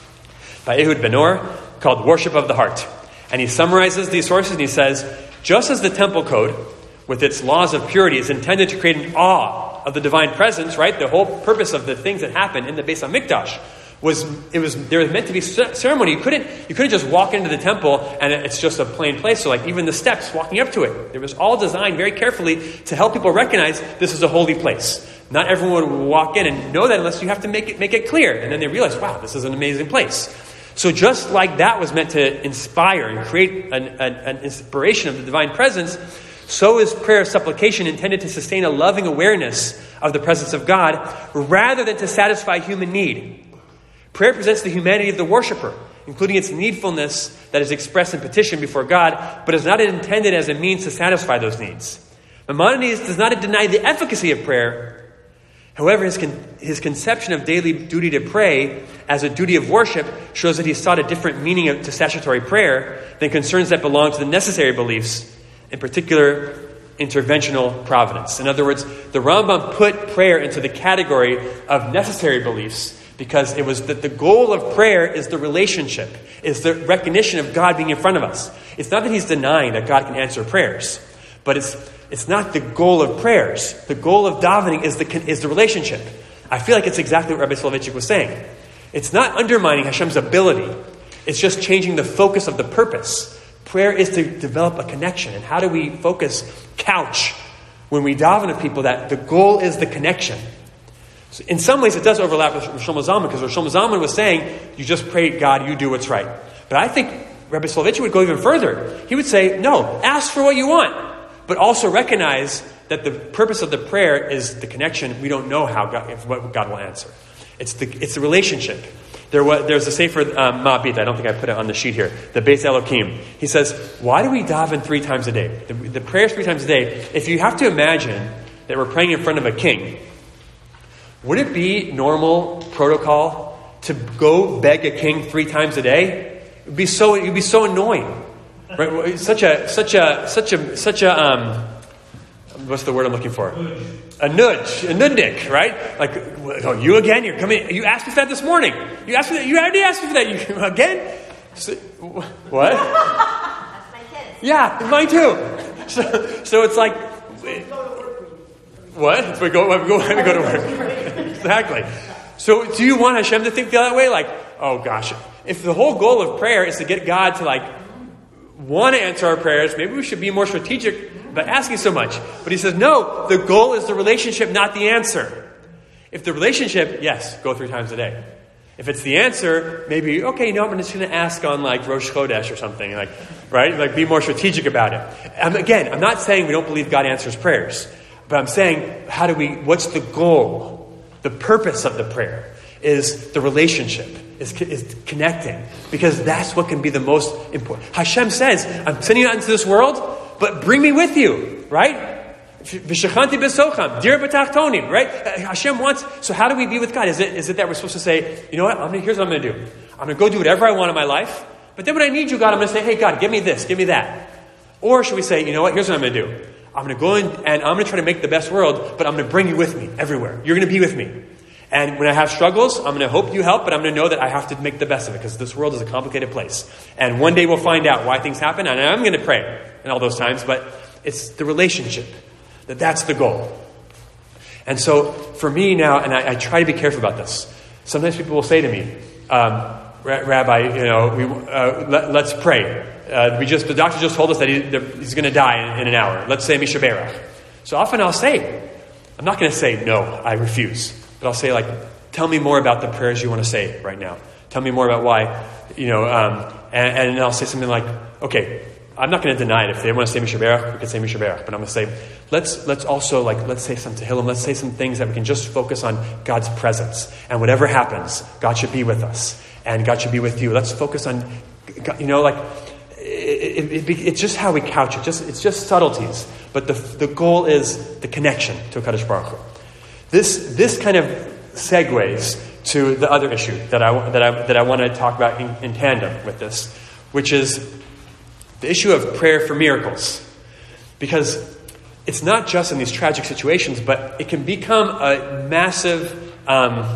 by Ehud Ben-Or called Worship of the Heart. And he summarizes these sources and he says, just as the temple code with its laws of purity is intended to create an awe of the divine presence, right? The whole purpose of the things that happened in the Beis HaMikdash was, it was, there was meant to be ceremony. You couldn't, you couldn't just walk into the temple and it's just a plain place. So like even the steps walking up to it, it was all designed very carefully to help people recognize this is a holy place. Not everyone would walk in and know that unless you have to make it, make it clear. And then they realize, wow, this is an amazing place. So just like that was meant to inspire and create an, an, an inspiration of the divine presence, so is prayer of supplication intended to sustain a loving awareness of the presence of God rather than to satisfy human need. Prayer presents the humanity of the worshiper, including its needfulness that is expressed in petition before God, but is not intended as a means to satisfy those needs. Maimonides does not deny the efficacy of prayer. However, his, con- his conception of daily duty to pray as a duty of worship shows that he sought a different meaning of, to statutory prayer than concerns that belong to the necessary beliefs, in particular, interventional providence. In other words, the Rambam put prayer into the category of necessary beliefs because it was that the goal of prayer is the relationship, is the recognition of God being in front of us. It's not that he's denying that God can answer prayers, but it's It's not the goal of prayers. The goal of davening is the is the relationship. I feel like it's exactly what Rabbi Soloveitchik was saying. It's not undermining Hashem's ability. It's just changing the focus of the purpose. Prayer is to develop a connection. And how do we focus, couch, when we daven to people that the goal is the connection? So in some ways, it does overlap with Rosh Shlomo Zalman, because Rosh Shlomo Zalman was saying, you just pray, God, you do what's right. But I think Rabbi Soloveitchik would go even further. He would say, no, ask for what you want, but also recognize that the purpose of the prayer is the connection. We don't know how God, if what God will answer. It's the it's the relationship. There was there's a Sefer um, Ma'abit. I don't think I put it on the sheet here. The Beis Elokim. He says, why do we daven three times a day? The, the prayers three times a day. If you have to imagine that we're praying in front of a king, would it be normal protocol to go beg a king three times a day? It'd be so it'd be so annoying. Right? Such a such a such a such a um. What's the word I'm looking for? A nudge, a nudnik, right? Like, oh, you again? You're coming. You asked me for that this morning. You asked for that. You already asked me for that. You again? So, what? That's my kids. Yeah, mine too. So, so it's like, what? We go, we go, we go to work. Exactly. So, do you want Hashem to think that way? Like, oh gosh, if the whole goal of prayer is to get God to like want to answer our prayers, maybe we should be more strategic about asking so much. But he says, no, the goal is the relationship, not the answer. If the relationship, yes, go three times a day. If it's the answer, maybe, okay, no, I'm just going to ask on like Rosh Chodesh or something, like, right? Like, be more strategic about it. And again, I'm not saying we don't believe God answers prayers, but I'm saying, how do we, what's the goal? The purpose of the prayer is the relationship, is, is connecting, because that's what can be the most important. Hashem says, I'm sending you out into this world, but bring me with you, right? V'shechanti b'socham, dir b'tachtonim, right? Hashem wants, so how do we be with God? Is it is it that we're supposed to say, you know what, I'm gonna, here's what I'm going to do. I'm going to go do whatever I want in my life, but then when I need you, God, I'm going to say, hey, God, give me this, give me that. Or should we say, you know what, here's what I'm going to do. I'm going to go in and I'm going to try to make the best world, but I'm going to bring you with me everywhere. You're going to be with me. And when I have struggles, I'm going to hope you help, but I'm going to know that I have to make the best of it because this world is a complicated place. And one day we'll find out why things happen, and I'm going to pray in all those times, but it's the relationship, that that's the goal. And so for me now, and I, I try to be careful about this, sometimes people will say to me, um, Rabbi, you know, we, uh, let, let's pray. Uh, we just the doctor just told us that he, the, he's going to die in, in an hour. Let's say Misha Berach. So often I'll say, I'm not going to say no, I refuse. But I'll say, like, tell me more about the prayers you want to say right now. Tell me more about why, you know, um, and, and I'll say something like, okay, I'm not going to deny it. If they want to say Misha Berach, we can say Misha Berach. But I'm going to say, let's let's also, like, let's say some Tehillim. Let's say some things that we can just focus on God's presence. And whatever happens, God should be with us. And God should be with you. Let's focus on, you know, like, It, it, it, it's just how we couch it. Just it's just subtleties, but the the goal is the connection to HaKadosh Baruch Hu. This this kind of segues to the other issue that I that I that I want to talk about in, in tandem with this, which is the issue of prayer for miracles, because it's not just in these tragic situations, but it can become a massive um,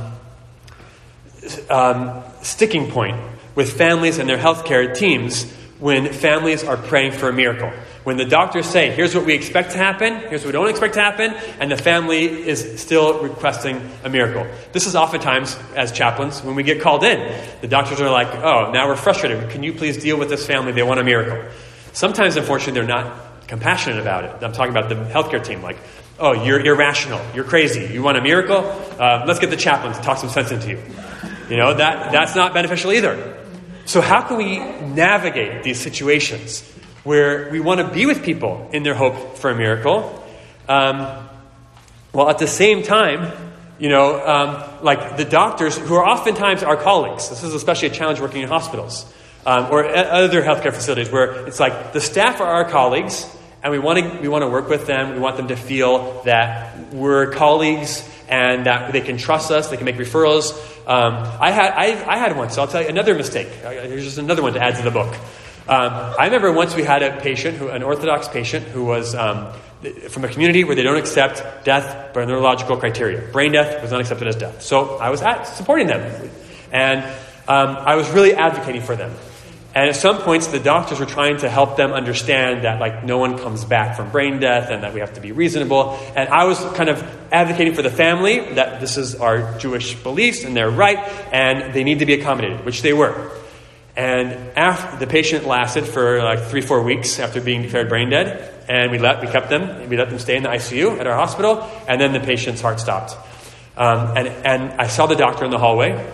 um, sticking point with families and their healthcare teams. When families are praying for a miracle. When the doctors say, here's what we expect to happen, here's what we don't expect to happen, and the family is still requesting a miracle. This is oftentimes, as chaplains, when we get called in, the doctors are like, oh, now we're frustrated. Can you please deal with this family? They want a miracle. Sometimes, unfortunately, they're not compassionate about it. I'm talking about the healthcare team, like, oh, you're irrational. You're crazy. You want a miracle? Uh, let's get the chaplain to talk some sense into you. You know, that that's not beneficial either. So how can we navigate these situations where we want to be with people in their hope for a miracle, um, while at the same time, you know, um, like the doctors who are oftentimes our colleagues. This is especially a challenge working in hospitals um, or at other healthcare facilities where it's like the staff are our colleagues, and we want to we want to work with them. We want them to feel that we're colleagues and that they can trust us. They can make referrals. Um, I had I, I had one, so I'll tell you another mistake. Here's just another one to add to the book. Um, I remember once we had a patient, who, an Orthodox patient, who was um, from a community where they don't accept death by neurological criteria. Brain death was not accepted as death. So I was at, supporting them. And um, I was really advocating for them. And at some points, the doctors were trying to help them understand that, like, no one comes back from brain death and that we have to be reasonable. And I was kind of advocating for the family that this is our Jewish beliefs and they're right and they need to be accommodated, which they were. And after the patient lasted for like three, four weeks after being declared brain dead, and we let we kept them, we let them stay in the I C U at our hospital, and then the patient's heart stopped. Um, and and I saw the doctor in the hallway,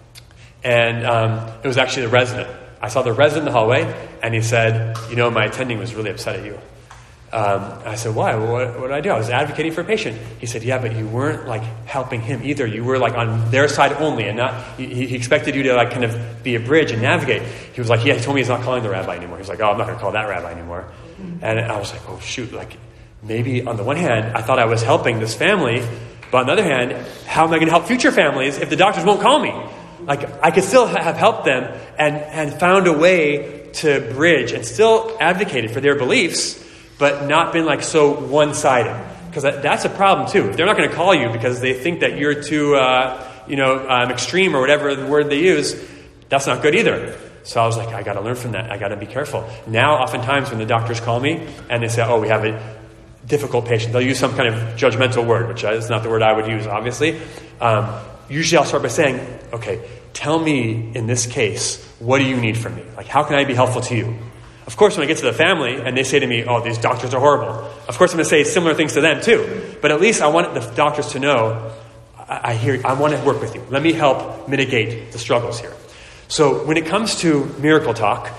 and um, it was actually the resident. I saw the resident in the hallway, and he said, "You know, my attending was really upset at you." Um, I said, "Why? What, what did I do? I was advocating for a patient." He said, "Yeah, but you weren't like helping him either. You were like on their side only, and not. He, he expected you to like kind of be a bridge and navigate." He was like, "Yeah." He told me he's not calling the rabbi anymore. He was like, "Oh, I'm not going to call that rabbi anymore." And I was like, "Oh shoot!" Like maybe on the one hand, I thought I was helping this family, but on the other hand, how am I going to help future families if the doctors won't call me? Like I could still have helped them and and found a way to bridge and still advocated for their beliefs, but not been like so one-sided. Because that, that's a problem too. If they're not going to call you because they think that you're too, uh, you know, um, extreme or whatever the word they use, that's not good either. So I was like, I got to learn from that. I got to be careful. Now, oftentimes when the doctors call me and they say, "Oh, we have a difficult patient," they'll use some kind of judgmental word, which is not the word I would use, obviously. Um, usually I'll start by saying, "Okay, tell me in this case, what do you need from me? Like, how can I be helpful to you?" Of course, when I get to the family and they say to me, "Oh, these doctors are horrible," of course I'm going to say similar things to them too. But at least I want the doctors to know, I, I hear, I want to work with you. Let me help mitigate the struggles here. So when it comes to miracle talk,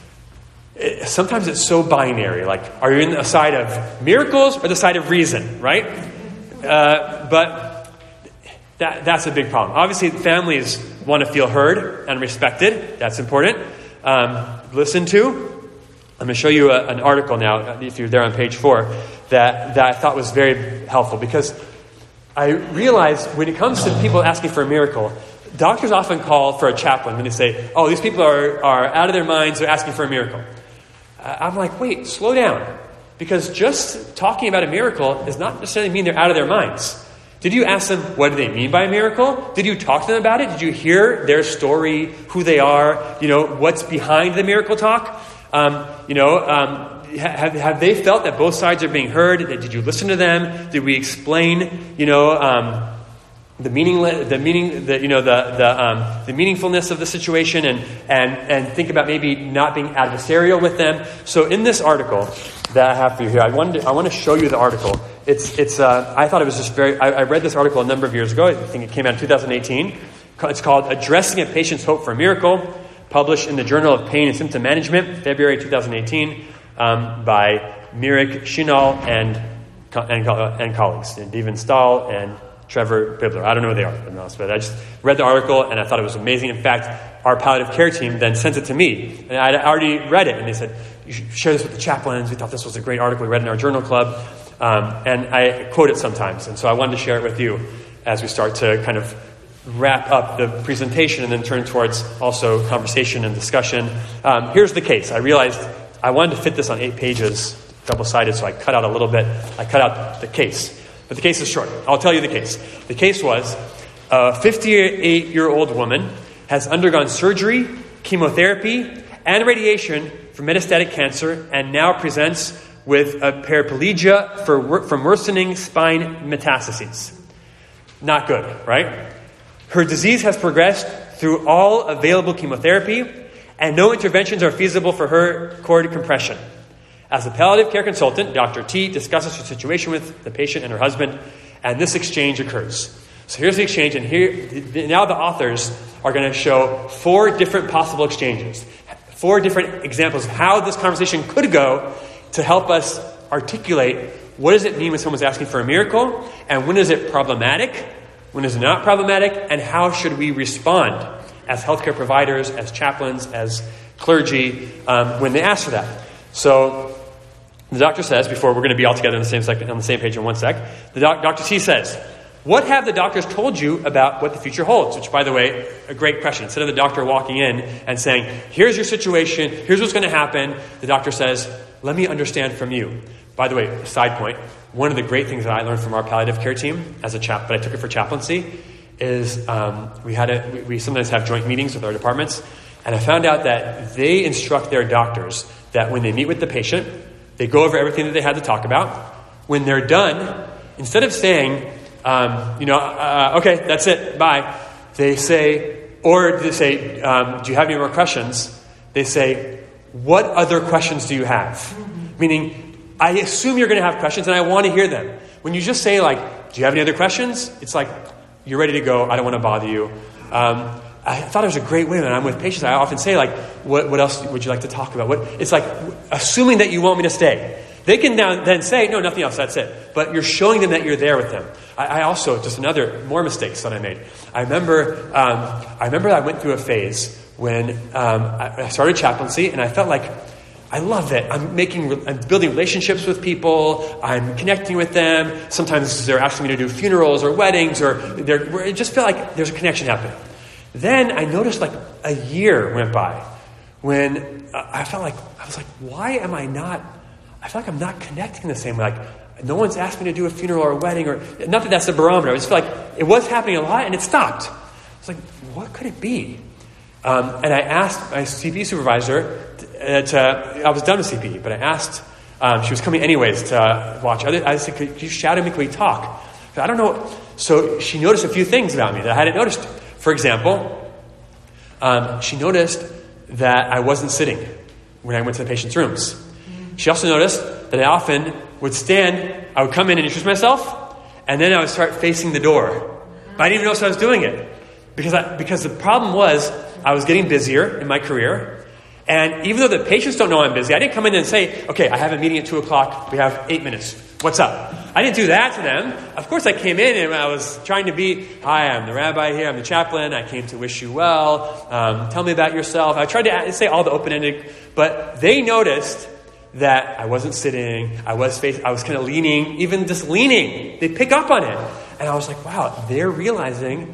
it, sometimes it's so binary. Like, are you in the side of miracles or the side of reason, right? Uh, but that that's a big problem. Obviously, families want to feel heard and respected. That's important. Um, listened to. I'm going to show you a, an article now, if you're there on page four, that, that I thought was very helpful. Because I realized when it comes to people asking for a miracle, doctors often call for a chaplain when they say, "Oh, these people are, are out of their minds, they're asking for a miracle." Uh, I'm like, wait, slow down. Because just talking about a miracle does not necessarily mean they're out of their minds. Did you ask them, what do they mean by a miracle? Did you talk to them about it? Did you hear their story, who they are, you know, what's behind the miracle talk? Um, you know, um, have, have they felt that both sides are being heard? Did you listen to them? Did we explain, you know, um, the meaning, the meaning, the, you know, the the, um, the meaningfulness of the situation, and and and think about maybe not being adversarial with them? So in this article that I have for you here, I wanted to, I want to show you the article. It's it's. Uh, I thought it was just very. I, I read this article a number of years ago. I think it came out in two thousand eighteen. It's called "Addressing a Patient's Hope for a Miracle," published in the Journal of Pain and Symptom Management, February two thousand eighteen, um, by Mirik Shinal and and, and colleagues, and Devin Stahl and Trevor Bibler. I don't know who they are, to be honest, but I just read the article and I thought it was amazing. In fact, our palliative care team then sent it to me, and I'd already read it, and they said, "You should share this with the chaplains. We thought this was a great article. We read it in our journal club." Um, and I quote it sometimes, and so I wanted to share it with you as we start to kind of wrap up the presentation and then turn towards also conversation and discussion. Um, here's the case. I realized I wanted to fit this on eight pages, double-sided, so I cut out a little bit. I cut out the case. But the case is short. I'll tell you the case. The case was a fifty-eight-year-old woman has undergone surgery, chemotherapy, and radiation for metastatic cancer, and now presents with a paraplegia for, from worsening spine metastases. Not good, right? Her disease has progressed through all available chemotherapy, and no interventions are feasible for her cord compression. As a palliative care consultant, Doctor T discusses her situation with the patient and her husband, and this exchange occurs. So here's the exchange, and here now the authors are going to show four different possible exchanges, four different examples of how this conversation could go to help us articulate what does it mean when someone's asking for a miracle, and when is it problematic, when is it not problematic, and how should we respond as healthcare providers, as chaplains, as clergy, um, when they ask for that. So the doctor says, before we're going to be all together on the same sec, on the same page in one sec, the doc, Doctor T says, "What have the doctors told you about what the future holds?" Which, by the way, a great question. Instead of the doctor walking in and saying, "Here's your situation, here's what's going to happen," the doctor says, "Let me understand from you." By the way, side point, one of the great things that I learned from our palliative care team as a chap, but I took it for chaplaincy, is um, we had a, we, we sometimes have joint meetings with our departments, and I found out that they instruct their doctors that when they meet with the patient, they go over everything that they had to talk about. When they're done, instead of saying, um, you know, uh, okay, that's it, bye, they say, or they say, um, do you have any more questions? They say, what other questions do you have? Mm-hmm. Meaning, I assume you're going to have questions and I want to hear them. When you just say like, do you have any other questions? It's like, you're ready to go. I don't want to bother you. Um, I thought it was a great way when I'm with patients. I often say like, what, what else would you like to talk about? What, it's like assuming that you want me to stay. They can now then say, no, nothing else, that's it. But you're showing them that you're there with them. I, I also, just another, more mistakes that I made. I remember, um, I remember I went through a phase when um, I started chaplaincy and I felt like, I love it. I'm making, I'm building relationships with people. I'm connecting with them. Sometimes they're asking me to do funerals or weddings, or they're, I just feel like there's a connection happening. Then I noticed like a year went by when I felt like, I was like, why am I not, I feel like I'm not connecting the same way. Like no one's asked me to do a funeral or a wedding, or not that that's the barometer. I just feel like it was happening a lot and it stopped. I was like, what could it be? Um, and I asked my C P E supervisor, to, to, I was done with C P E, but I asked, um, she was coming anyways to watch. I said, could you shout at me, can we talk? I don't know. So she noticed a few things about me that I hadn't noticed. For example, um, she noticed that I wasn't sitting when I went to the patient's rooms. She also noticed that I often would stand, I would come in and introduce myself, and then I would start facing the door. But I didn't even notice I was doing it. Because I, because the problem was, I was getting busier in my career, and even though the patients don't know I'm busy, I didn't come in and say, okay, I have a meeting at two o'clock, we have eight minutes, what's up? I didn't do that to them. Of course I came in and I was trying to be, hi, I'm the rabbi here, I'm the chaplain, I came to wish you well, um, tell me about yourself. I tried to say all the open-ended, but they noticed that I wasn't sitting, I was face, I was kind of leaning, even just leaning, they pick up on it. And I was like, wow, they're realizing,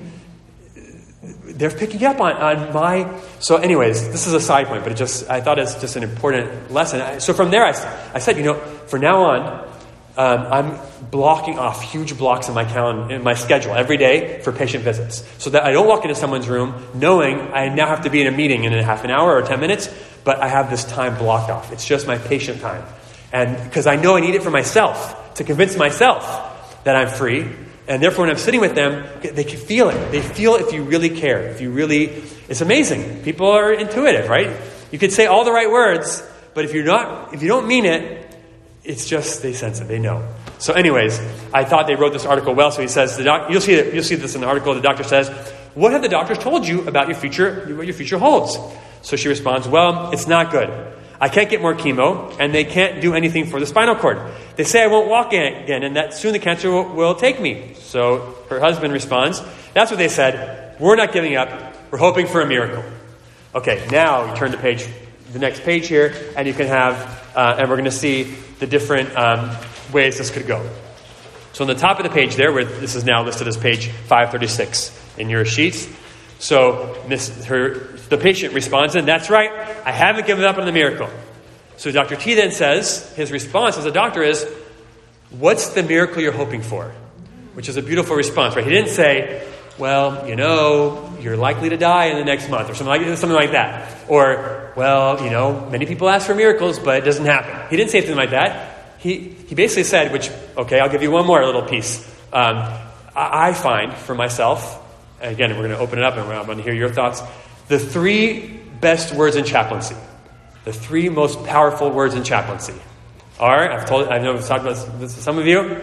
they're picking up on, on my... So anyways, this is a side point, but it just I thought it's just an important lesson. I, so from there, I, I said, you know, from now on, um, I'm blocking off huge blocks in my calendar, in my schedule every day for patient visits, so that I don't walk into someone's room knowing I now have to be in a meeting in a half an hour or ten minutes, but I have this time blocked off. It's just my patient time. And because I know I need it for myself, to convince myself that I'm free. And therefore, when I'm sitting with them, they can feel it. They feel if you really care, if you really, it's amazing. People are intuitive, right? You could say all the right words, but if you're not, if you don't mean it, it's just, they sense it, they know. So anyways, I thought they wrote this article well. So he says, the doc, you'll see it, you'll see this in the article. The doctor says, what have the doctors told you about your future, what your future holds? So she responds, well, it's not good. I can't get more chemo, and they can't do anything for the spinal cord. They say I won't walk again, and that soon the cancer will, will take me. So her husband responds, that's what they said. We're not giving up. We're hoping for a miracle. Okay, now you turn to page, the next page here, and you can have, uh, and we're going to see the different um, ways this could go. So on the top of the page there, where this is now listed as page five thirty-six in your sheets. So Miss her the patient responds, and that's right, I haven't given up on the miracle. So Doctor T then says, his response as a doctor is, what's the miracle you're hoping for? Which is a beautiful response, right? He didn't say, well, you know, you're likely to die in the next month, or something like something like that. Or, well, you know, many people ask for miracles, but it doesn't happen. He didn't say anything like that. He he basically said, which, okay, I'll give you one more little piece. Um, I, I find for myself, and again, we're going to open it up and I'm going to hear your thoughts, the three best words in chaplaincy, the three most powerful words in chaplaincy are, I've told, I know I've talked about this to some of you.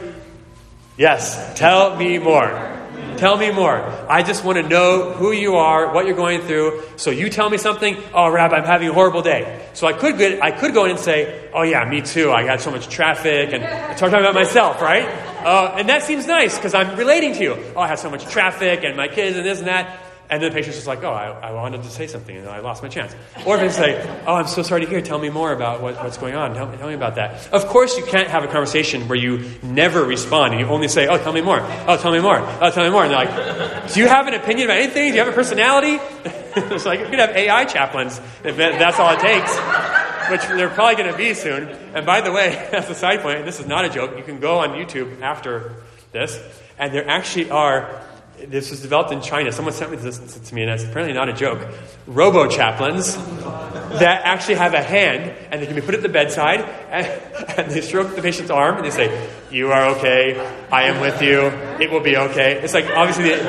Yes, tell me more. Tell me more. I just want to know who you are, what you're going through. So you tell me something. Oh, Rabbi, I'm having a horrible day. So I could get, I could go in and say, oh yeah, me too. I got so much traffic, and I'm talking about myself, right? Uh, and that seems nice because I'm relating to you. Oh, I have so much traffic and my kids and this and that. And then the patient's just like, oh, I, I wanted to say something and I lost my chance. Or if they say, oh, I'm so sorry to hear. Tell me more about what, what's going on. Tell me, tell me about that. Of course, you can't have a conversation where you never respond and you only say, oh, tell me more. Oh, tell me more. Oh, tell me more. And they're like, do you have an opinion about anything? Do you have a personality? It's like, you could have A I chaplains if that's all it takes, which they're probably going to be soon. And by the way, as a side point, this is not a joke. You can go on YouTube after this, and there actually are... This was developed in China. Someone sent this to me, and it's apparently not a joke. Robo-chaplains that actually have a hand, and they can be put at the bedside, and, and they stroke the patient's arm, and they say, you are okay, I am with you, it will be okay. It's like, obviously, the...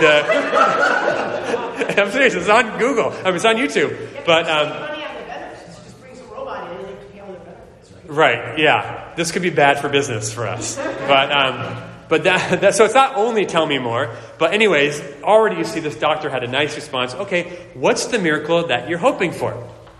the I'm serious, it's on Google. I mean, it's on YouTube. But, um... Right, yeah. This could be bad for business for us. But, um... But that, that, so it's not only tell me more, but anyways, already you see this doctor had a nice response. Okay, what's the miracle that you're hoping for?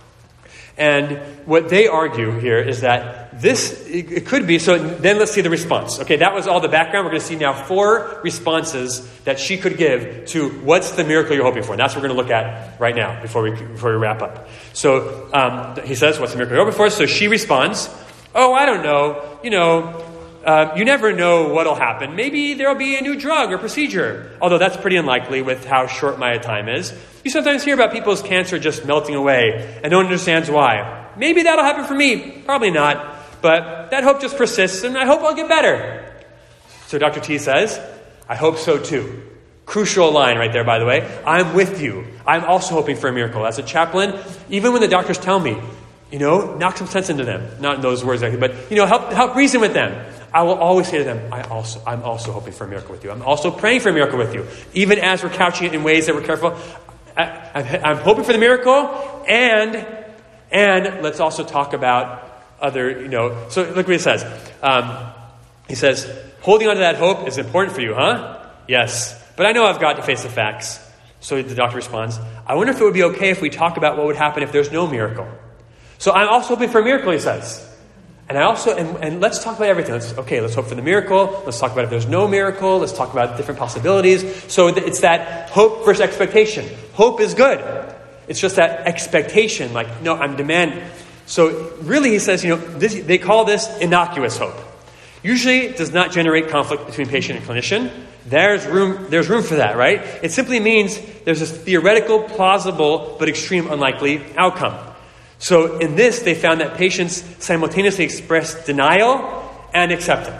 And what they argue here is that this, it, it could be, so then let's see the response. Okay, that was all the background. We're going to see now four responses that she could give to what's the miracle you're hoping for. And that's what we're going to look at right now before we, before we wrap up. So um, he says, what's the miracle you're hoping for? So she responds, oh, I don't know, you know, Uh, you never know what'll happen. Maybe there'll be a new drug or procedure. Although that's pretty unlikely with how short my time is. You sometimes hear about people's cancer just melting away and no one understands why. Maybe that'll happen for me. Probably not. But that hope just persists and I hope I'll get better. So Doctor T says, I hope so too. Crucial line right there, by the way. I'm with you. I'm also hoping for a miracle. As a chaplain, even when the doctors tell me, you know, knock some sense into them. Not in those words, exactly, but, you know, help help reason with them. I will always say to them, I also, I'm also hoping for a miracle with you. I'm also praying for a miracle with you. Even as we're couching it in ways that we're careful. I, I'm hoping for the miracle, and and let's also talk about other, you know, so look what he says. Um, he says, holding on to that hope is important for you, huh? Yes, but I know I've got to face the facts. So the doctor responds, I wonder if it would be okay if we talk about what would happen if there's no miracle. So I'm also hoping for a miracle, he says. And I also, and, and let's talk about everything. Let's, okay, let's hope for the miracle. Let's talk about if there's no miracle. Let's talk about different possibilities. So it's that hope versus expectation. Hope is good. It's just that expectation, like, no, I'm demanding. So really, he says, you know, this, they call this innocuous hope. Usually it does not generate conflict between patient and clinician. There's room, there's room for that, right? It simply means there's this theoretical, plausible, but extreme unlikely outcome. So in this, they found that patients simultaneously express denial and acceptance.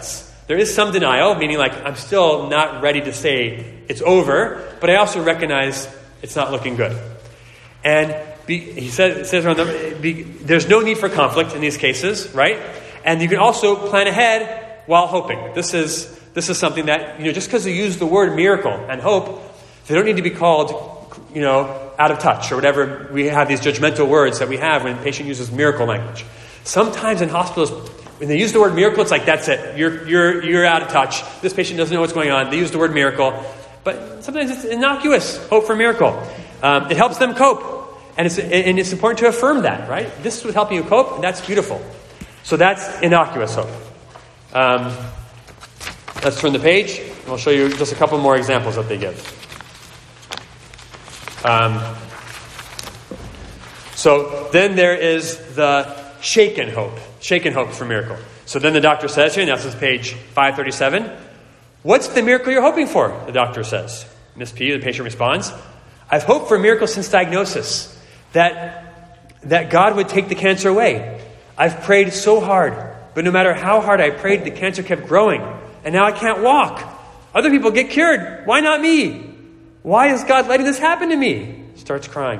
There is some denial, meaning like I'm still not ready to say it's over, but I also recognize it's not looking good. And be, he says, says around them, be, there's no need for conflict in these cases, right? And you can also plan ahead while hoping. This is this is something that, you know, just because they use the word miracle and hope, they don't need to be called, you know, out of touch or whatever. We have these judgmental words that we have when a patient uses miracle language. Sometimes in hospitals, when they use the word miracle, it's like, that's it. You're you're you're out of touch. This patient doesn't know what's going on. They use the word miracle. But sometimes it's innocuous, hope for miracle. Um, it helps them cope. And it's and it's important to affirm that, right? This is helping you cope, and that's beautiful. So that's innocuous hope. Um, let's turn the page, and I'll show you just a couple more examples that they give. Um, so then there is the shaken hope. Shaken hope for miracle. So then the doctor says here, and this is page five thirty-seven, what's the miracle you're hoping for? The doctor says. Miss P, the patient responds, I've hoped for a miracle since diagnosis, that, that God would take the cancer away. I've prayed so hard, but no matter how hard I prayed, the cancer kept growing, and now I can't walk. Other people get cured. Why not me? Why is God letting this happen to me? Starts crying.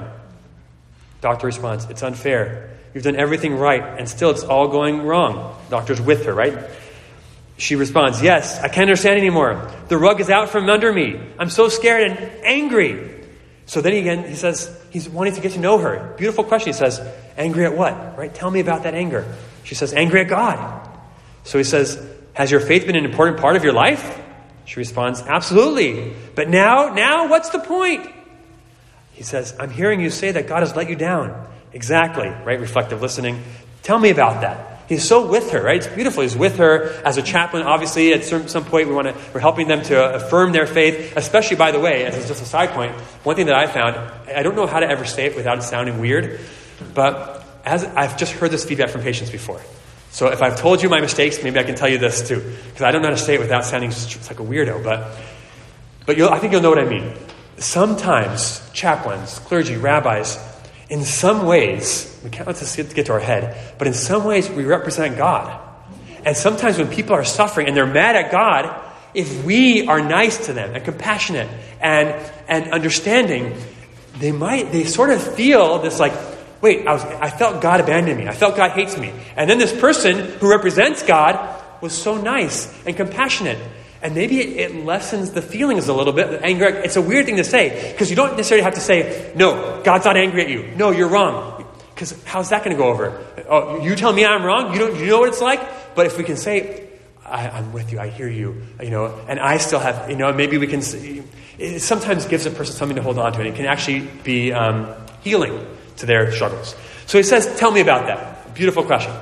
Doctor responds, it's unfair. You've done everything right, and still it's all going wrong. Doctor's with her, right? She responds, yes, I can't understand anymore. The rug is out from under me. I'm so scared and angry. So then again, he says, he's wanting to get to know her. Beautiful question. He says, angry at what? Right? Tell me about that anger. She says, angry at God. So he says, has your faith been an important part of your life? She responds, absolutely. But now, now, what's the point? He says, I'm hearing you say that God has let you down. Exactly, right? Reflective listening. Tell me about that. He's so with her, right? It's beautiful. He's with her as a chaplain. Obviously, at some, some point, we want to, we're helping them to affirm their faith, especially, by the way, as just a side point, one thing that I found, I don't know how to ever say it without it sounding weird, but as I've just heard this feedback from patients before. So if I've told you my mistakes, maybe I can tell you this too, because I don't know how to say it without sounding just like a weirdo, but but you'll, I think you'll know what I mean. Sometimes chaplains, clergy, rabbis, in some ways, we can't let this get to our head, but in some ways we represent God. And sometimes when people are suffering and they're mad at God, if we are nice to them and compassionate and and understanding, they might, they sort of feel this like, wait, I was, I felt God abandoned me. I felt God hates me. And then this person who represents God was so nice and compassionate. And maybe it, it lessens the feelings a little bit. The anger, it's a weird thing to say, because you don't necessarily have to say, no, God's not angry at you. No, you're wrong. Because how's that going to go over? Oh, you tell me I'm wrong? You don't, you know what it's like? But if we can say, I, I'm with you, I hear you, you know, and I still have, you know, maybe we can, it sometimes gives a person something to hold on to, and it can actually be um, healing to their struggles. So he says, tell me about that. Beautiful question.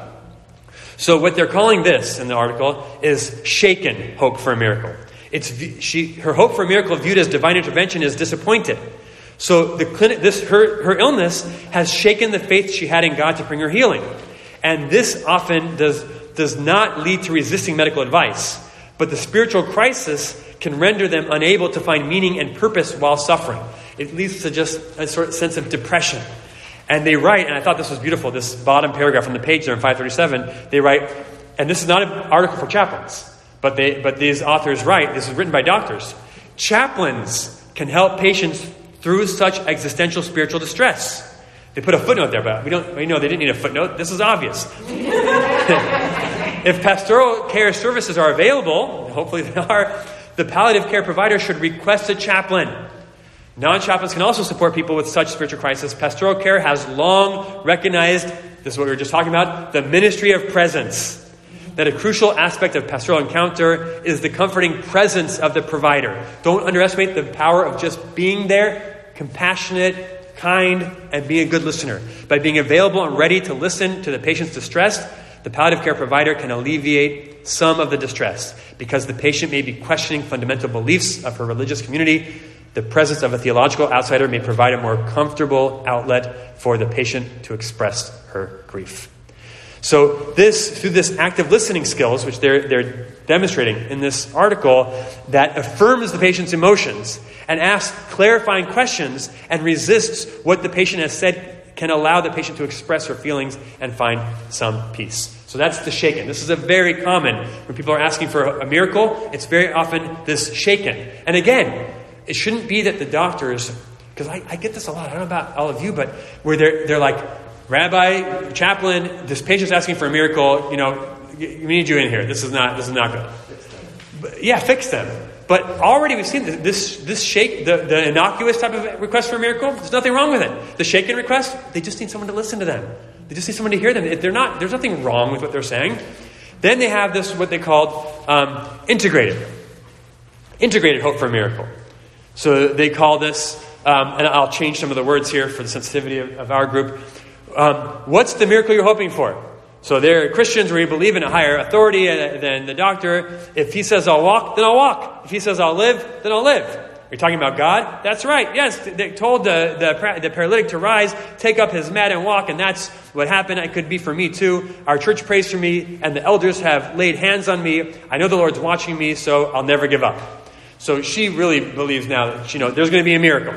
So what they're calling this in the article is shaken hope for a miracle. It's she her hope for a miracle viewed as divine intervention is disappointed. So the clinic, this her her illness has shaken the faith she had in God to bring her healing, and this often does does not lead to resisting medical advice. But the spiritual crisis can render them unable to find meaning and purpose while suffering. It leads to just a sort of sense of depression. And they write, and I thought this was beautiful, this bottom paragraph on the page there in five thirty-seven, they write, and this is not an article for chaplains, but they but these authors write, this is written by doctors, chaplains can help patients through such existential spiritual distress. They put a footnote there, but we don't we know they didn't need a footnote. This is obvious. If pastoral care services are available, hopefully they are, the palliative care provider should request a chaplain. Non-chaplains can also support people with such spiritual crisis. Pastoral care has long recognized, this is what we were just talking about, the ministry of presence. That a crucial aspect of pastoral encounter is the comforting presence of the provider. Don't underestimate the power of just being there, compassionate, kind, and being a good listener. By being available and ready to listen to the patient's distress, the palliative care provider can alleviate some of the distress. Because the patient may be questioning fundamental beliefs of her religious community, the presence of a theological outsider may provide a more comfortable outlet for the patient to express her grief. So this, through this active listening skills, which they're, they're demonstrating in this article, that affirms the patient's emotions and asks clarifying questions and resists what the patient has said, can allow the patient to express her feelings and find some peace. So that's the shaken. This is a very common, when people are asking for a miracle, it's very often this shaken. And again, it shouldn't be that the doctors, because I, I get this a lot, I don't know about all of you, but where they're, they're like, Rabbi, chaplain, this patient's asking for a miracle, you know, we need you in here. This is not, this is not good. But, yeah, fix them. But already we've seen this, this shake, the, the innocuous type of request for a miracle, there's nothing wrong with it. The shaken request, they just need someone to listen to them. They just need someone to hear them. If they're not, there's nothing wrong with what they're saying. Then they have this, what they called um, integrated. Integrated hope for a miracle. So they call this, um, and I'll change some of the words here for the sensitivity of, of our group. Um, what's the miracle you're hoping for? So they're Christians where you believe in a higher authority than the doctor. If he says I'll walk, then I'll walk. If he says I'll live, then I'll live. You're talking about God? That's right. Yes, they told the, the, the paralytic to rise, take up his mat and walk, and that's what happened. It could be for me too. Our church prays for me, and the elders have laid hands on me. I know the Lord's watching me, so I'll never give up. So she really believes now that, you know, there's going to be a miracle.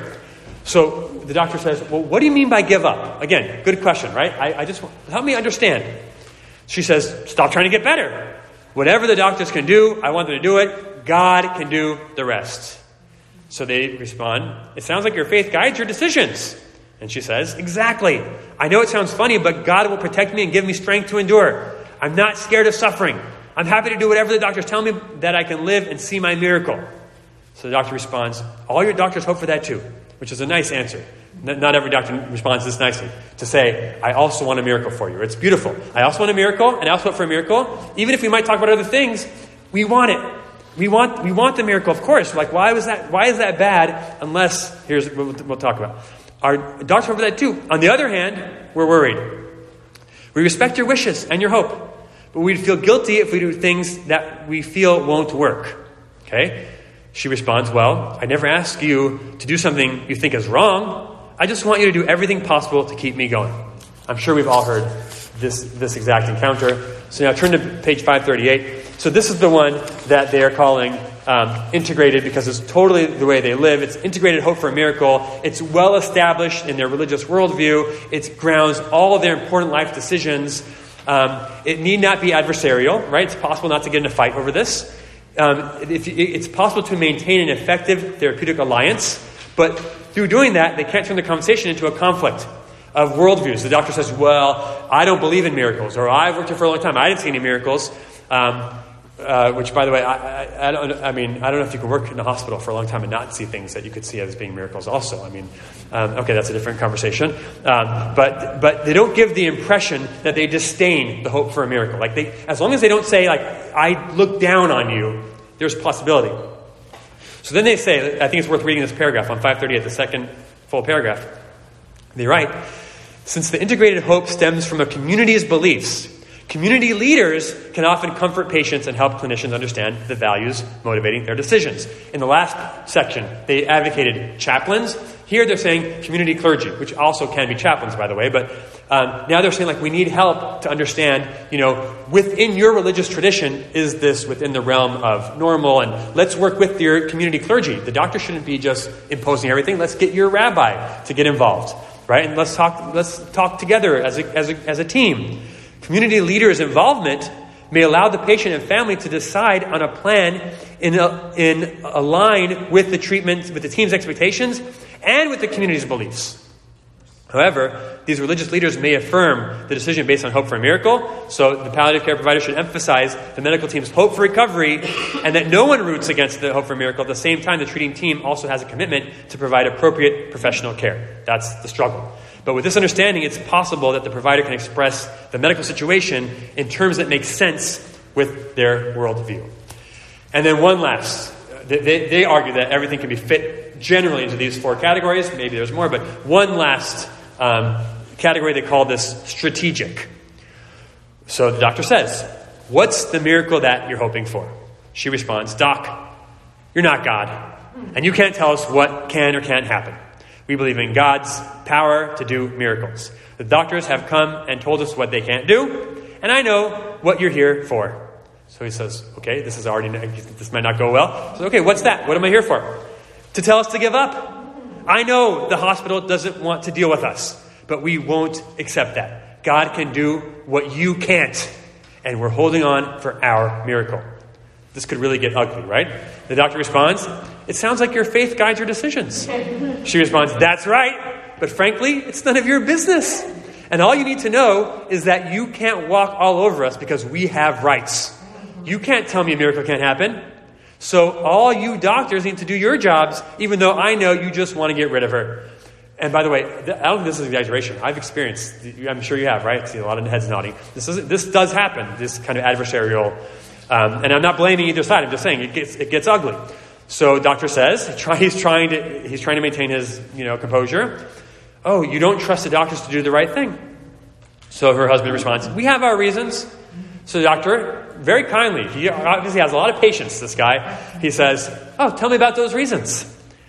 So the doctor says, well, what do you mean by give up? Again, good question, right? I, I just help me understand. She says, stop trying to get better. Whatever the doctors can do, I want them to do it. God can do the rest. So they respond, it sounds like your faith guides your decisions. And she says, exactly. I know it sounds funny, but God will protect me and give me strength to endure. I'm not scared of suffering. I'm happy to do whatever the doctors tell me that I can live and see my miracle. So the doctor responds, all your doctors hope for that too, which is a nice answer. Not every doctor responds this nicely. To say, I also want a miracle for you. It's beautiful. I also want a miracle, and I also hope for a miracle. Even if we might talk about other things, we want it. We want we want the miracle, of course. Like, why was that? Why is that bad? Unless, here's what we'll, we'll talk about. Our doctors hope for that too. On the other hand, we're worried. We respect your wishes and your hope, but we'd feel guilty if we do things that we feel won't work. Okay? She responds, well, I never ask you to do something you think is wrong. I just want you to do everything possible to keep me going. I'm sure we've all heard this, this exact encounter. So now turn to page five thirty-eight. So this is the one that they are calling um, integrated because it's totally the way they live. It's integrated hope for a miracle. It's well established in their religious worldview. It grounds all of their important life decisions. Um, it need not be adversarial, right? It's possible not to get in a fight over this. Um, if, it's possible to maintain an effective therapeutic alliance, but through doing that, they can't turn the conversation into a conflict of worldviews. The doctor says, well, I don't believe in miracles, or I've worked here for a long time, I didn't see any miracles. Um, uh, which, by the way, I, I, I don't. I mean, I don't know if you can work in a hospital for a long time and not see things that you could see as being miracles. Also, I mean, um, okay, that's a different conversation. Um, but but they don't give the impression that they disdain the hope for a miracle. Like they, as long as they don't say like, I look down on you, there's possibility. So then they say, I think it's worth reading this paragraph on five thirty-eight, the second full paragraph. They write, since the integrated hope stems from a community's beliefs, community leaders can often comfort patients and help clinicians understand the values motivating their decisions. In the last section, they advocated chaplains. Here they're saying community clergy, which also can be chaplains, by the way. But um, now they're saying, like, we need help to understand, you know, within your religious tradition, is this within the realm of normal? And let's work with your community clergy. The doctor shouldn't be just imposing everything. Let's get your rabbi to get involved, right? And let's talk. Let's talk together as a as a as a team. Community leaders' involvement may allow the patient and family to decide on a plan in a, in a line with the treatment, with the team's expectations, and with the community's beliefs. However, these religious leaders may affirm the decision based on hope for a miracle, so the palliative care provider should emphasize the medical team's hope for recovery and that no one roots against the hope for a miracle. At the same time, the treating team also has a commitment to provide appropriate professional care. That's the struggle. But with this understanding, it's possible that the provider can express the medical situation in terms that make sense with their worldview. And then one last, they, they argue that everything can be fit generally into these four categories. Maybe there's more, but one last um, category, they call this strategic. So the doctor says, what's the miracle that you're hoping for? She responds, Doc, you're not God, and you can't tell us what can or can't happen. We believe in God's power to do miracles. The doctors have come and told us what they can't do, and I know what you're here for. So he says, okay, this is already, this might not go well. So, okay, what's that? What am I here for? To tell us to give up. I know the hospital doesn't want to deal with us, but we won't accept that. God can do what you can't. and we're holding on for our miracle. This could really get ugly, right? The doctor responds, it sounds like your faith guides your decisions. She responds, that's right, but frankly, it's none of your business. And all you need to know is that you can't walk all over us because we have rights. You can't tell me a miracle can't happen. So all you doctors need to do your jobs, even though I know you just want to get rid of her. And by the way, I don't think this is an exaggeration. I've experienced, I'm sure you have, right? I see a lot of heads nodding. This is this does happen, this kind of adversarial. Um, and I'm not blaming either side. I'm just saying it gets it gets ugly. So doctor says, he's trying to he's trying to maintain his you know composure. Oh, you don't trust the doctors to do the right thing. So her husband responds, we have our reasons. So the doctor, very kindly, he obviously has a lot of patience, this guy. He says, oh, tell me about those reasons.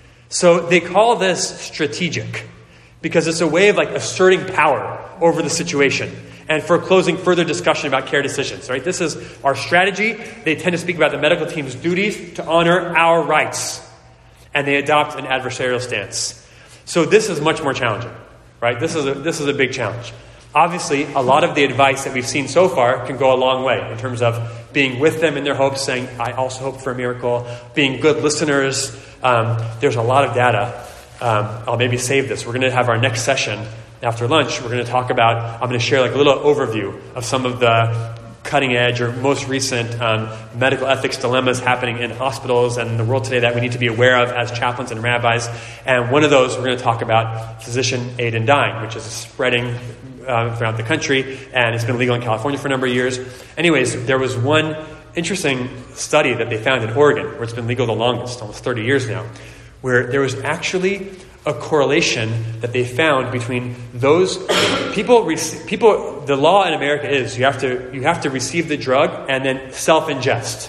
So they call this strategic because it's a way of like asserting power over the situation and for closing further discussion about care decisions, right? This is our strategy. They tend to speak about the medical team's duties to honor our rights, and they adopt an adversarial stance. So this is much more challenging, right? This is a, this is a big challenge. Obviously, a lot of the advice that we've seen so far can go a long way in terms of being with them in their hopes, saying, I also hope for a miracle, being good listeners. Um, there's a lot of data. Um, I'll maybe save this. We're going to have our next session after lunch. We're going to talk about, I'm going to share like a little overview of some of the cutting edge or most recent um, medical ethics dilemmas happening in hospitals and in the world today that we need to be aware of as chaplains and rabbis. And one of those, we're going to talk about physician aid in dying, which is spreading uh, throughout the country, and it's been legal in California for a number of years. Anyways, there was one interesting study that they found in Oregon, where it's been legal the longest, almost thirty years now, where there was actually a correlation that they found between those people. People, the law in America is you have to you have to receive the drug and then self-ingest.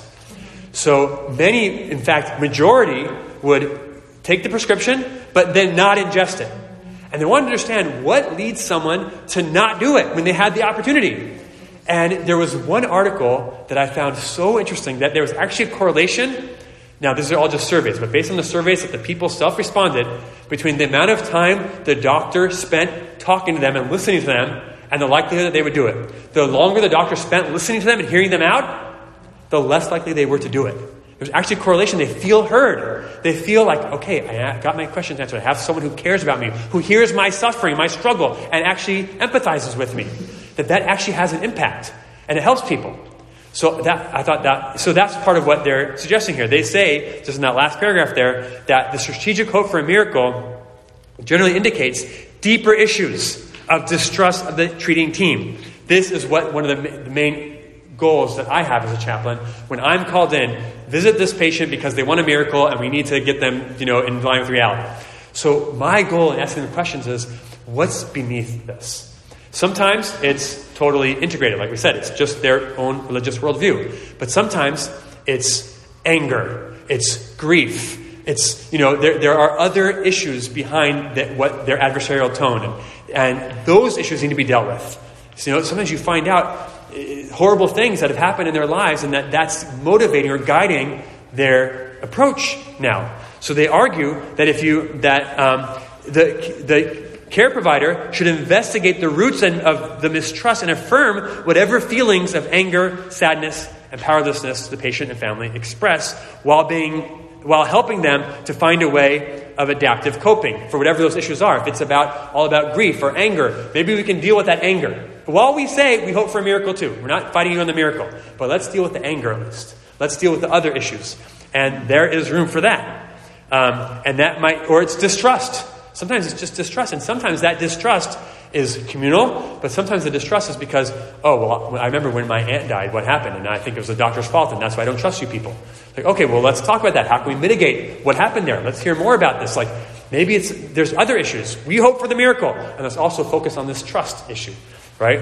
So many, in fact, majority would take the prescription but then not ingest it, and they want to understand what leads someone to not do it when they had the opportunity. And there was one article that I found so interesting that there was actually a correlation. Now, these are all just surveys, but based on the surveys that the people self-responded, between the amount of time the doctor spent talking to them and listening to them and the likelihood that they would do it. The longer the doctor spent listening to them and hearing them out, the less likely they were to do it. There's actually a correlation. They feel heard. They feel like, okay, I got my questions answered. I have someone who cares about me, who hears my suffering, my struggle, and actually empathizes with me. That that actually has an impact, and it helps people. So that I thought that so that's part of what they're suggesting here. They say, just in that last paragraph there, that the strategic hope for a miracle generally indicates deeper issues of distrust of the treating team. This is what one of the, the main goals that I have as a chaplain. When I'm called in, visit this patient because they want a miracle and we need to get them, you know, in line with reality. So my goal in asking the questions is, what's beneath this? Sometimes it's totally integrated. Like we said, it's just their own religious worldview. But sometimes it's anger. It's grief. It's, you know, there, there are other issues behind the, what their adversarial tone. And, and those issues need to be dealt with. So, you know, sometimes you find out uh, horrible things that have happened in their lives and that that's motivating or guiding their approach now. So they argue that if you, that um, the the care provider should investigate the roots and of the mistrust and affirm whatever feelings of anger, sadness, and powerlessness the patient and family express while being, while helping them to find a way of adaptive coping for whatever those issues are. If it's about all about grief or anger, maybe we can deal with that anger. But while we say we hope for a miracle too, we're not fighting you on the miracle, but let's deal with the anger at least. Let's deal with the other issues, and there is room for that. Um, and that might, or it's distrust. Sometimes it's just distrust, and sometimes that distrust is communal, but sometimes the distrust is because, oh, well, I remember when my aunt died, what happened, and I think it was the doctor's fault, and that's why I don't trust you people. Like, okay, well, let's talk about that. How can we mitigate what happened there? Let's hear more about this. Like, maybe it's there's other issues. We hope for the miracle, and let's also focus on this trust issue, right?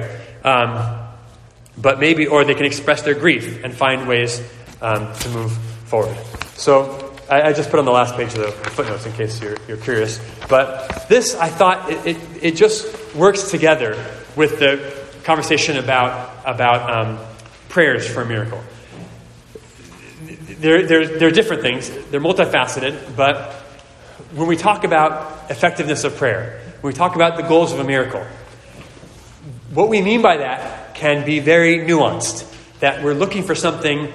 Um, but maybe, or they can express their grief and find ways um, to move forward. So I, I just put on the last page of the footnotes in case you're, you're curious. But this, I thought, it, it, it just works together with the conversation about about um, prayers for a miracle. They're, they're, they're different things. They're multifaceted. But when we talk about effectiveness of prayer, when we talk about the goals of a miracle, what we mean by that can be very nuanced. that we're looking for something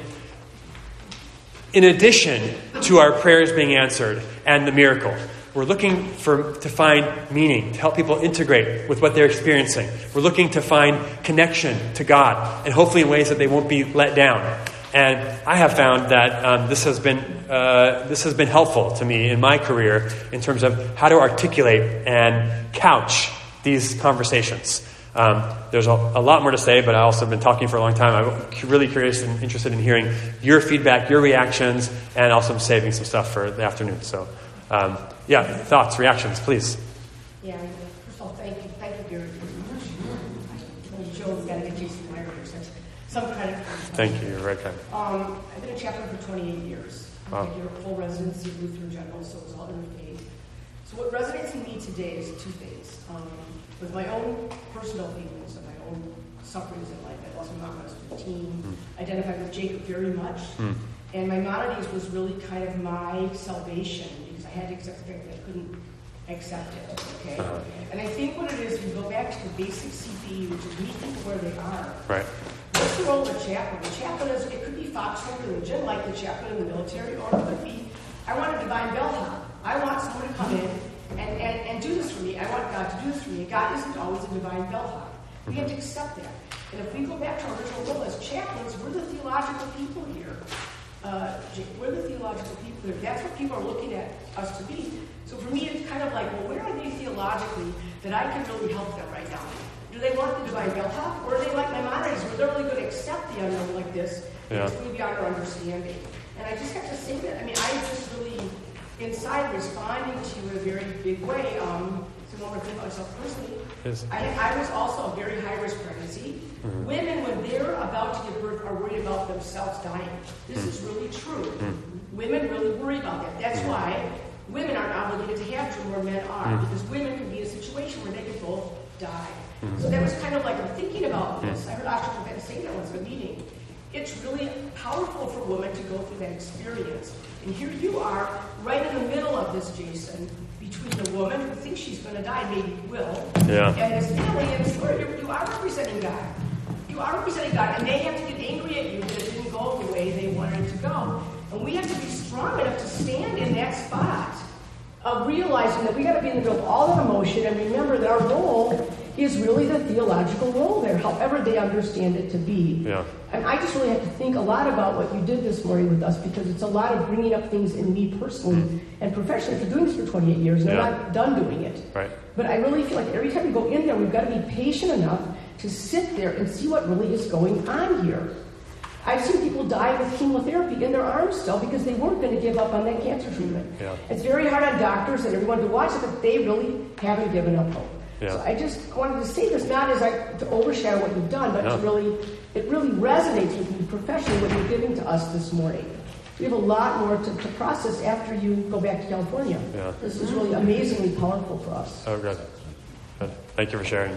in addition to our prayers being answered and the miracle. We're looking for to find meaning, to help people integrate with what they're experiencing. We're looking to find connection to God, and hopefully in ways that they won't be let down. And I have found that um, this has been uh, this has been helpful to me in my career in terms of how to articulate and couch these conversations. Um, there's a, a lot more to say, but I also have been talking for a long time. I'm really curious and interested in hearing your feedback, your reactions, and also I'm saving some stuff for the afternoon. So, um, yeah, thoughts, reactions, please. Yeah, first of all, thank you. Thank you, Gary. Joe's got to get Jason Meyer here. Some credit for Thank you. You're right, Ken. Um, I've been a chaplain for twenty-eight years. Wow. I did a full residency of Lutheran General, so it was all interfaith. So what resonates in me today is two things. Um, with my own personal feelings and my own sufferings in life. I lost my mom when I was fifteen. Mm. Identified with Jacob very much. Mm. And Maimonides was really kind of my salvation because I had to accept the fact that I couldn't accept it. Okay? Uh-huh. And I think what it is, we go back to the basic C P E, which is meet people where they are. Right. What's the role of a chaplain? The chaplain is, it could be foxhole religion, like the chaplain in the military, or it could be, I want a divine bellhop. I want someone to come in and, and, and do this for me. I want God to do this for me. God isn't always a divine bellhop. We have to accept that. And if we go back to our original role as chaplains, we're the theological people here. Uh, we're the theological people here. That's what people are looking at us to be. So for me, it's kind of like, well, where are they theologically that I can really help them right now? Do they want the divine bellhop, or are they like Maimonides, where they're really going to accept the unknown like this? Yeah. It's going to be beyond our understanding. And I just have to say that, I mean, I just really, inside, responding to you in a very big way. Um, so one more thing about myself personally. Yes. I, I was also a very high-risk pregnancy. Mm-hmm. Women, when they're about to give birth, are worried about themselves dying. This mm-hmm. is really true. Mm-hmm. Women really worry about that. That's mm-hmm. why women aren't obligated to have children where men are, mm-hmm. because women can be in a situation where they can both die. Mm-hmm. So that was kind of like, I'm thinking about this. I heard Oscar Profeta say that once at a meeting. It's really powerful for women to go through that experience. And here you are, right in the middle of this, Jason, between the woman who thinks she's going to die, maybe will, yeah. and this family, and it's, you are representing God. You are representing God, and they have to get angry at you that it didn't go the way they wanted it to go. And we have to be strong enough to stand in that spot of realizing that we got to be in the middle of all that emotion and remember that our role is really the theological role there, however they understand it to be. Yeah. And I just really have to think a lot about what you did this morning with us, because it's a lot of bringing up things in me personally mm. and professionally. I've been doing this for twenty-eight years, and yeah. I'm not done doing it. Right. But I really feel like every time we go in there, we've got to be patient enough to sit there and see what really is going on here. I've seen people die with chemotherapy in their arms still because they weren't going to give up on that cancer treatment. Yeah. It's very hard on doctors and everyone to watch it, but they really haven't given up hope. Yeah. So I just wanted to say this, not as like to overshadow what you've done, but no. to really, it really resonates with you professionally what you're giving to us this morning. We have a lot more to, to process after you go back to California. Yeah. This is really amazingly powerful for us. Oh, good. Good. Thank you for sharing.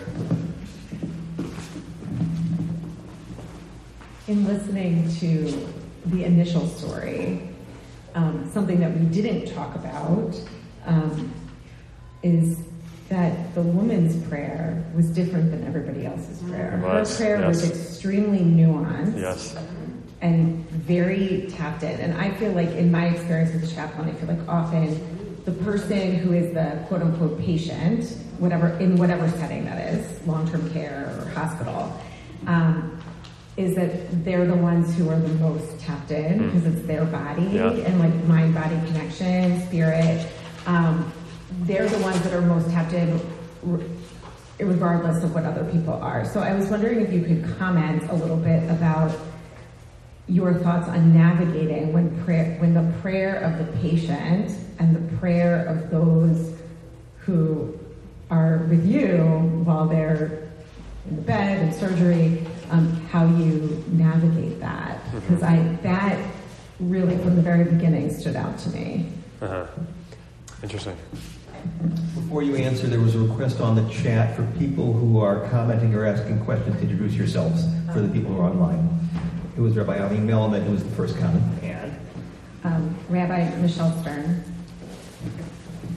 In listening to the initial story, um, something that we didn't talk about um, is that the woman's prayer was different than everybody else's prayer. Was, Her prayer yes. was extremely nuanced yes. and very tapped in. And I feel like in my experience with the chaplain, I feel like often the person who is the quote-unquote patient, whatever in whatever setting that is, long-term care or hospital, um, is that they're the ones who are the most tapped in mm. because it's their body yeah. and like mind-body connection, spirit. Um, they're the ones that are most tapped in regardless of what other people are. So I was wondering if you could comment a little bit about your thoughts on navigating when prayer, when the prayer of the patient and the prayer of those who are with you while they're in the bed and surgery, um, how you navigate that. Because I that really from the very beginning stood out to me. Uh-huh. Interesting. Before you answer, there was a request on the chat for people who are commenting or asking questions to introduce yourselves for the people who are online. It was Rabbi Eileen Melman who was the first comment. And um, Rabbi Michelle Stern.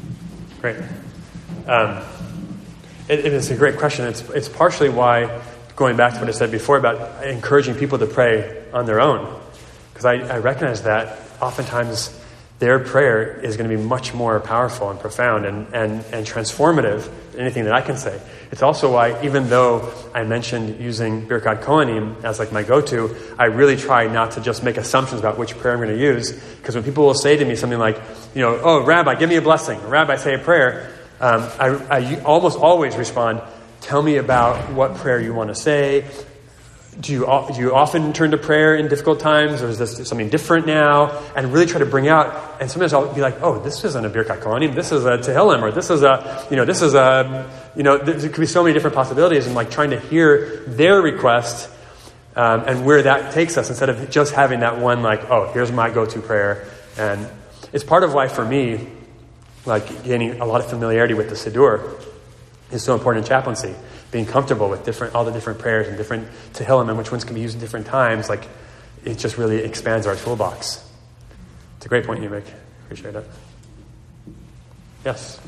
Great. Um, it, it is a great question. It's it's partially why going back to what I said before about encouraging people to pray on their own. Because I, I recognize that oftentimes their prayer is going to be much more powerful and profound and, and, and transformative than anything that I can say. It's also why, even though I mentioned using Birkat Kohanim as like my go-to, I really try not to just make assumptions about which prayer I'm going to use. Because when people will say to me something like, you know, oh, Rabbi, give me a blessing. Rabbi, say a prayer. Um, I, I almost always respond, tell me about what prayer you want to say. Do you, do you often turn to prayer in difficult times, or is this something different now? And really try to bring out, and sometimes I'll be like, oh, this isn't a Birkat Kohanim, this is a Tehillim, or this is a, you know, this is a, you know, there could be so many different possibilities, and like trying to hear their request um, and where that takes us, instead of just having that one like, oh, here's my go-to prayer. And it's part of why, for me, like gaining a lot of familiarity with the Siddur is so important in chaplaincy. Being comfortable with different, all the different prayers and different Tehillim and which ones can be used at different times, like it just really expands our toolbox. It's a great point you make. Appreciate it. Yes.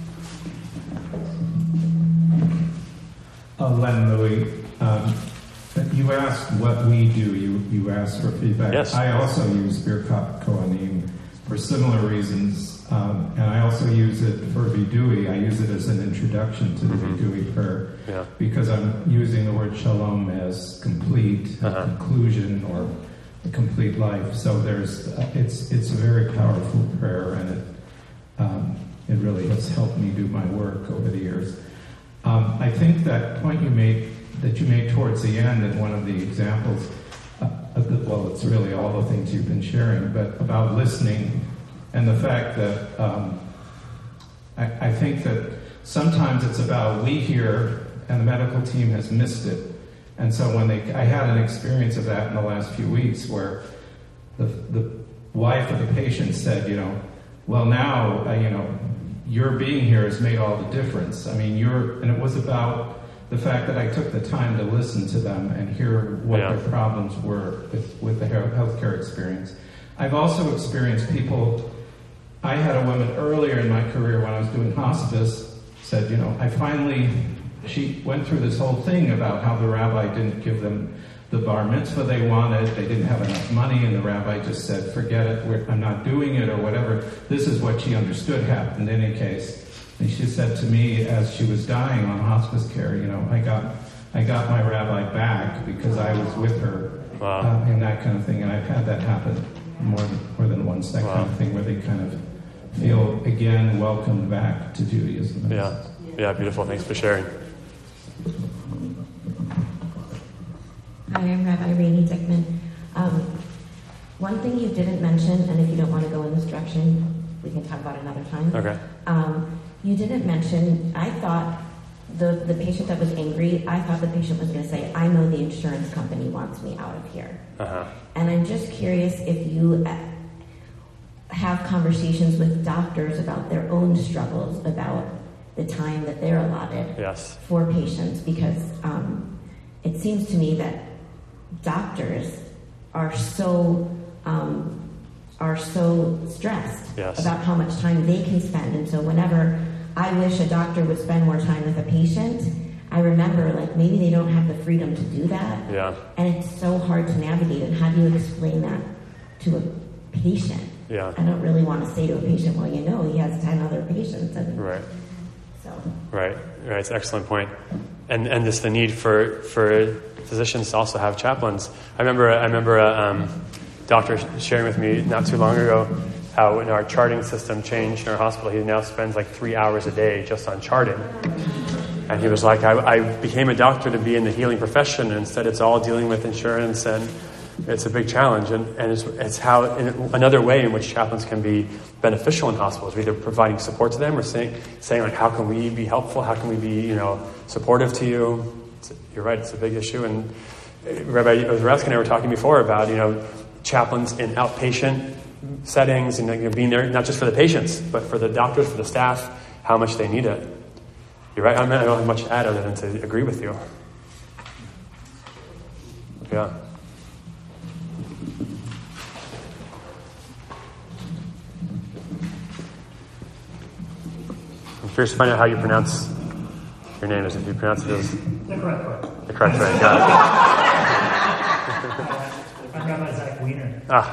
Uh, Len Louie, um, you asked what we do. You you asked for feedback. Yes. I also use Birkat Kohanim for similar reasons. Um, and I also use it for Vidui. I use it as an introduction to the Mm-hmm. Vidui prayer Yeah. because I'm using the word shalom as complete, Uh-huh. conclusion, or a complete life. So there's, uh, it's it's a very powerful prayer, and it um, it really has helped me do my work over the years. Um, I think that point you made that you made towards the end in one of the examples, uh, of the, well, it's really all the things you've been sharing, but about listening. And the fact that um, I, I think that sometimes it's about we hear and the medical team has missed it. And so when they, I had an experience of that in the last few weeks where the, the wife of the patient said, you know, well now, uh, you know, your being here has made all the difference. I mean, you're, and it was about the fact that I took the time to listen to them and hear what Yeah. their problems were with, with the healthcare experience. I've also experienced people. I had a woman earlier in my career when I was doing hospice said, you know, I finally, she went through this whole thing about how the rabbi didn't give them the bar mitzvah they wanted, they didn't have enough money, and the rabbi just said, forget it, we're, I'm not doing it, or whatever. This is what she understood happened in any case. And she said to me as she was dying on hospice care, you know, I got I got my rabbi back because I was with her. Wow. uh, and that kind of thing. And I've had that happen more than, more than once, that Wow. kind of thing where they kind of feel, again, welcomed back to Judaism. Yeah. Yeah, beautiful. Thanks for sharing. Hi, I'm Rabbi Rainey Dickman. Um, one thing you didn't mention, and if you don't want to go in this direction, we can talk about it another time. Okay. Um, you didn't mention, I thought the, the patient that was angry, I thought the patient was going to say, I know the insurance company wants me out of here. Uh-huh. And I'm just curious if you uh, have conversations with doctors about their own struggles about the time that they're allotted Yes. for patients, because um, it seems to me that doctors are so um, are so stressed Yes. about how much time they can spend, and so whenever I wish a doctor would spend more time with a patient, I remember like maybe they don't have the freedom to do that, Yeah. and it's so hard to navigate. And how do you explain that to a patient? Yeah. I don't really want to say to a patient, well, you know, he has ten other patients, and Right. so. Right, right. It's an excellent point. And and this the need for, for physicians to also have chaplains. I remember I remember a um, doctor sharing with me not too long ago how when our charting system changed in our hospital, he now spends like three hours a day just on charting. And he was like, I, I became a doctor to be in the healing profession, and instead it's all dealing with insurance, and it's a big challenge. And, and it's, it's how in another way in which chaplains can be beneficial in hospitals, either providing support to them or saying, saying like, how can we be helpful? How can we be, you know, supportive to you? It's, you're right, it's a big issue. And Rabbi Zareska and I were talking before about, you know, chaplains in outpatient settings, and you know, being there not just for the patients, but for the doctors, for the staff, how much they need it. You're right. I mean, I don't have much to add other than to agree with you. Yeah. I'm curious to find out how you pronounce your name is, if you pronounce it as The correct way. the correct way. Got I'm Rabbi Zach Wiener. it. Ah,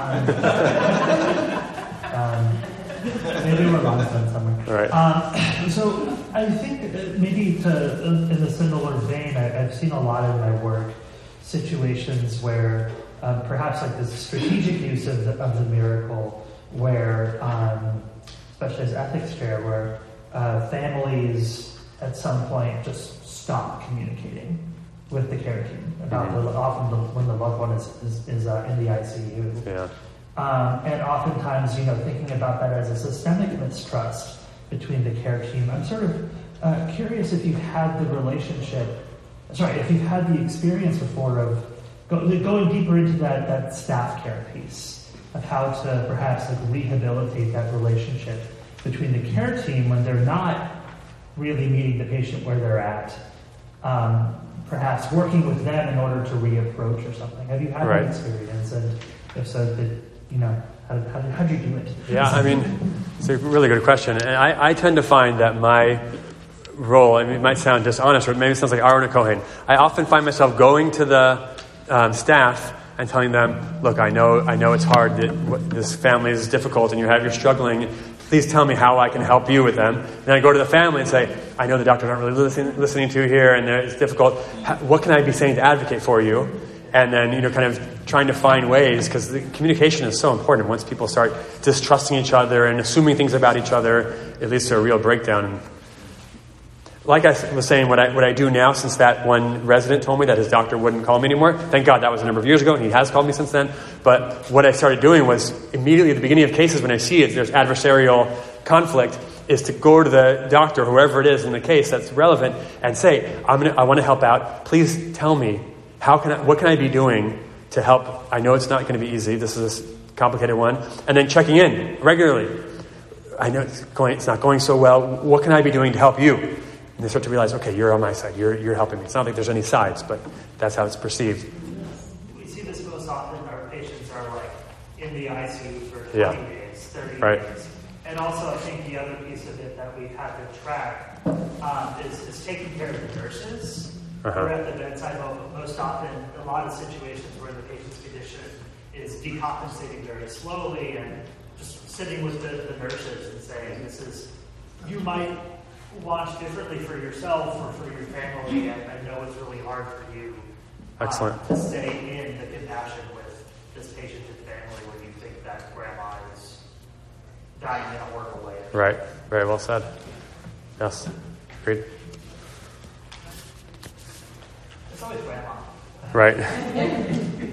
Um, maybe we're wrong somewhere. all right. Um, so I think that maybe to, in a similar vein, I, I've seen a lot in my work situations where um, perhaps like this strategic use of the, of the miracle, where um, especially as ethics chair, where uh, families at some point just stop communicating with the care team about Mhm. the, often the, when the loved one is is, is uh, in the I C U. Yeah. Um, and oftentimes, you know, thinking about that as a systemic mistrust between the care team, I'm sort of uh, curious if you've had the relationship, sorry, if you've had the experience before of go, going deeper into that, that staff care piece, of how to perhaps like rehabilitate that relationship between the care team when they're not really meeting the patient where they're at, um, perhaps working with them in order to reapproach or something. Have you had Right. that experience? And if so, did, you know, how, how, how'd you do it? Yeah, I mean, it's a really good question. And I, I tend to find that my role, I mean, it might sound dishonest, or maybe it sounds like Aaron or Cohen. I often find myself going to the um, staff and telling them, look, I know I know it's hard, that what, this family is difficult, and you have, you're struggling. Please tell me how I can help you with them. Then I go to the family and say, I know the doctors aren't really listening, listening to you here, and it's difficult. How, what can I be saying to advocate for you? And then, you know, kind of trying to find ways, because the communication is so important. Once people start distrusting each other and assuming things about each other, it leads to a real breakdown. Like I was saying, what I what I do now, since that one resident told me that his doctor wouldn't call me anymore, thank God that was a number of years ago, and he has called me since then. But what I started doing was, immediately at the beginning of cases, when I see it, there's adversarial conflict, is to go to the doctor, whoever it is in the case that's relevant, and say, I'm gonna, I want to help out. Please tell me, how can I, what can I be doing to help? I know it's not going to be easy. This is a complicated one. And then checking in regularly. I know it's going, it's not going so well. What can I be doing to help you? And they start to realize, okay, you're on my side. You're you're helping me. It's not like there's any sides, but that's how it's perceived. We see this most often. Our patients are like in the I C U for twenty Yeah. days, thirty Right. days. And also, I think the other piece of it that we have to track um, is, is taking care of the nurses Uh-huh. who are at the bedside. Most often, a lot of situations where the patient's condition is decompensating very slowly, and just sitting with the, the nurses and saying, this is, you might watch differently for yourself or for your family, and I know it's really hard for you um, Excellent. to stay in the compassion with this patient and family when you think that grandma is dying in a horrible way. Right. Very well said. Yes. Agreed. It's always grandma. Right.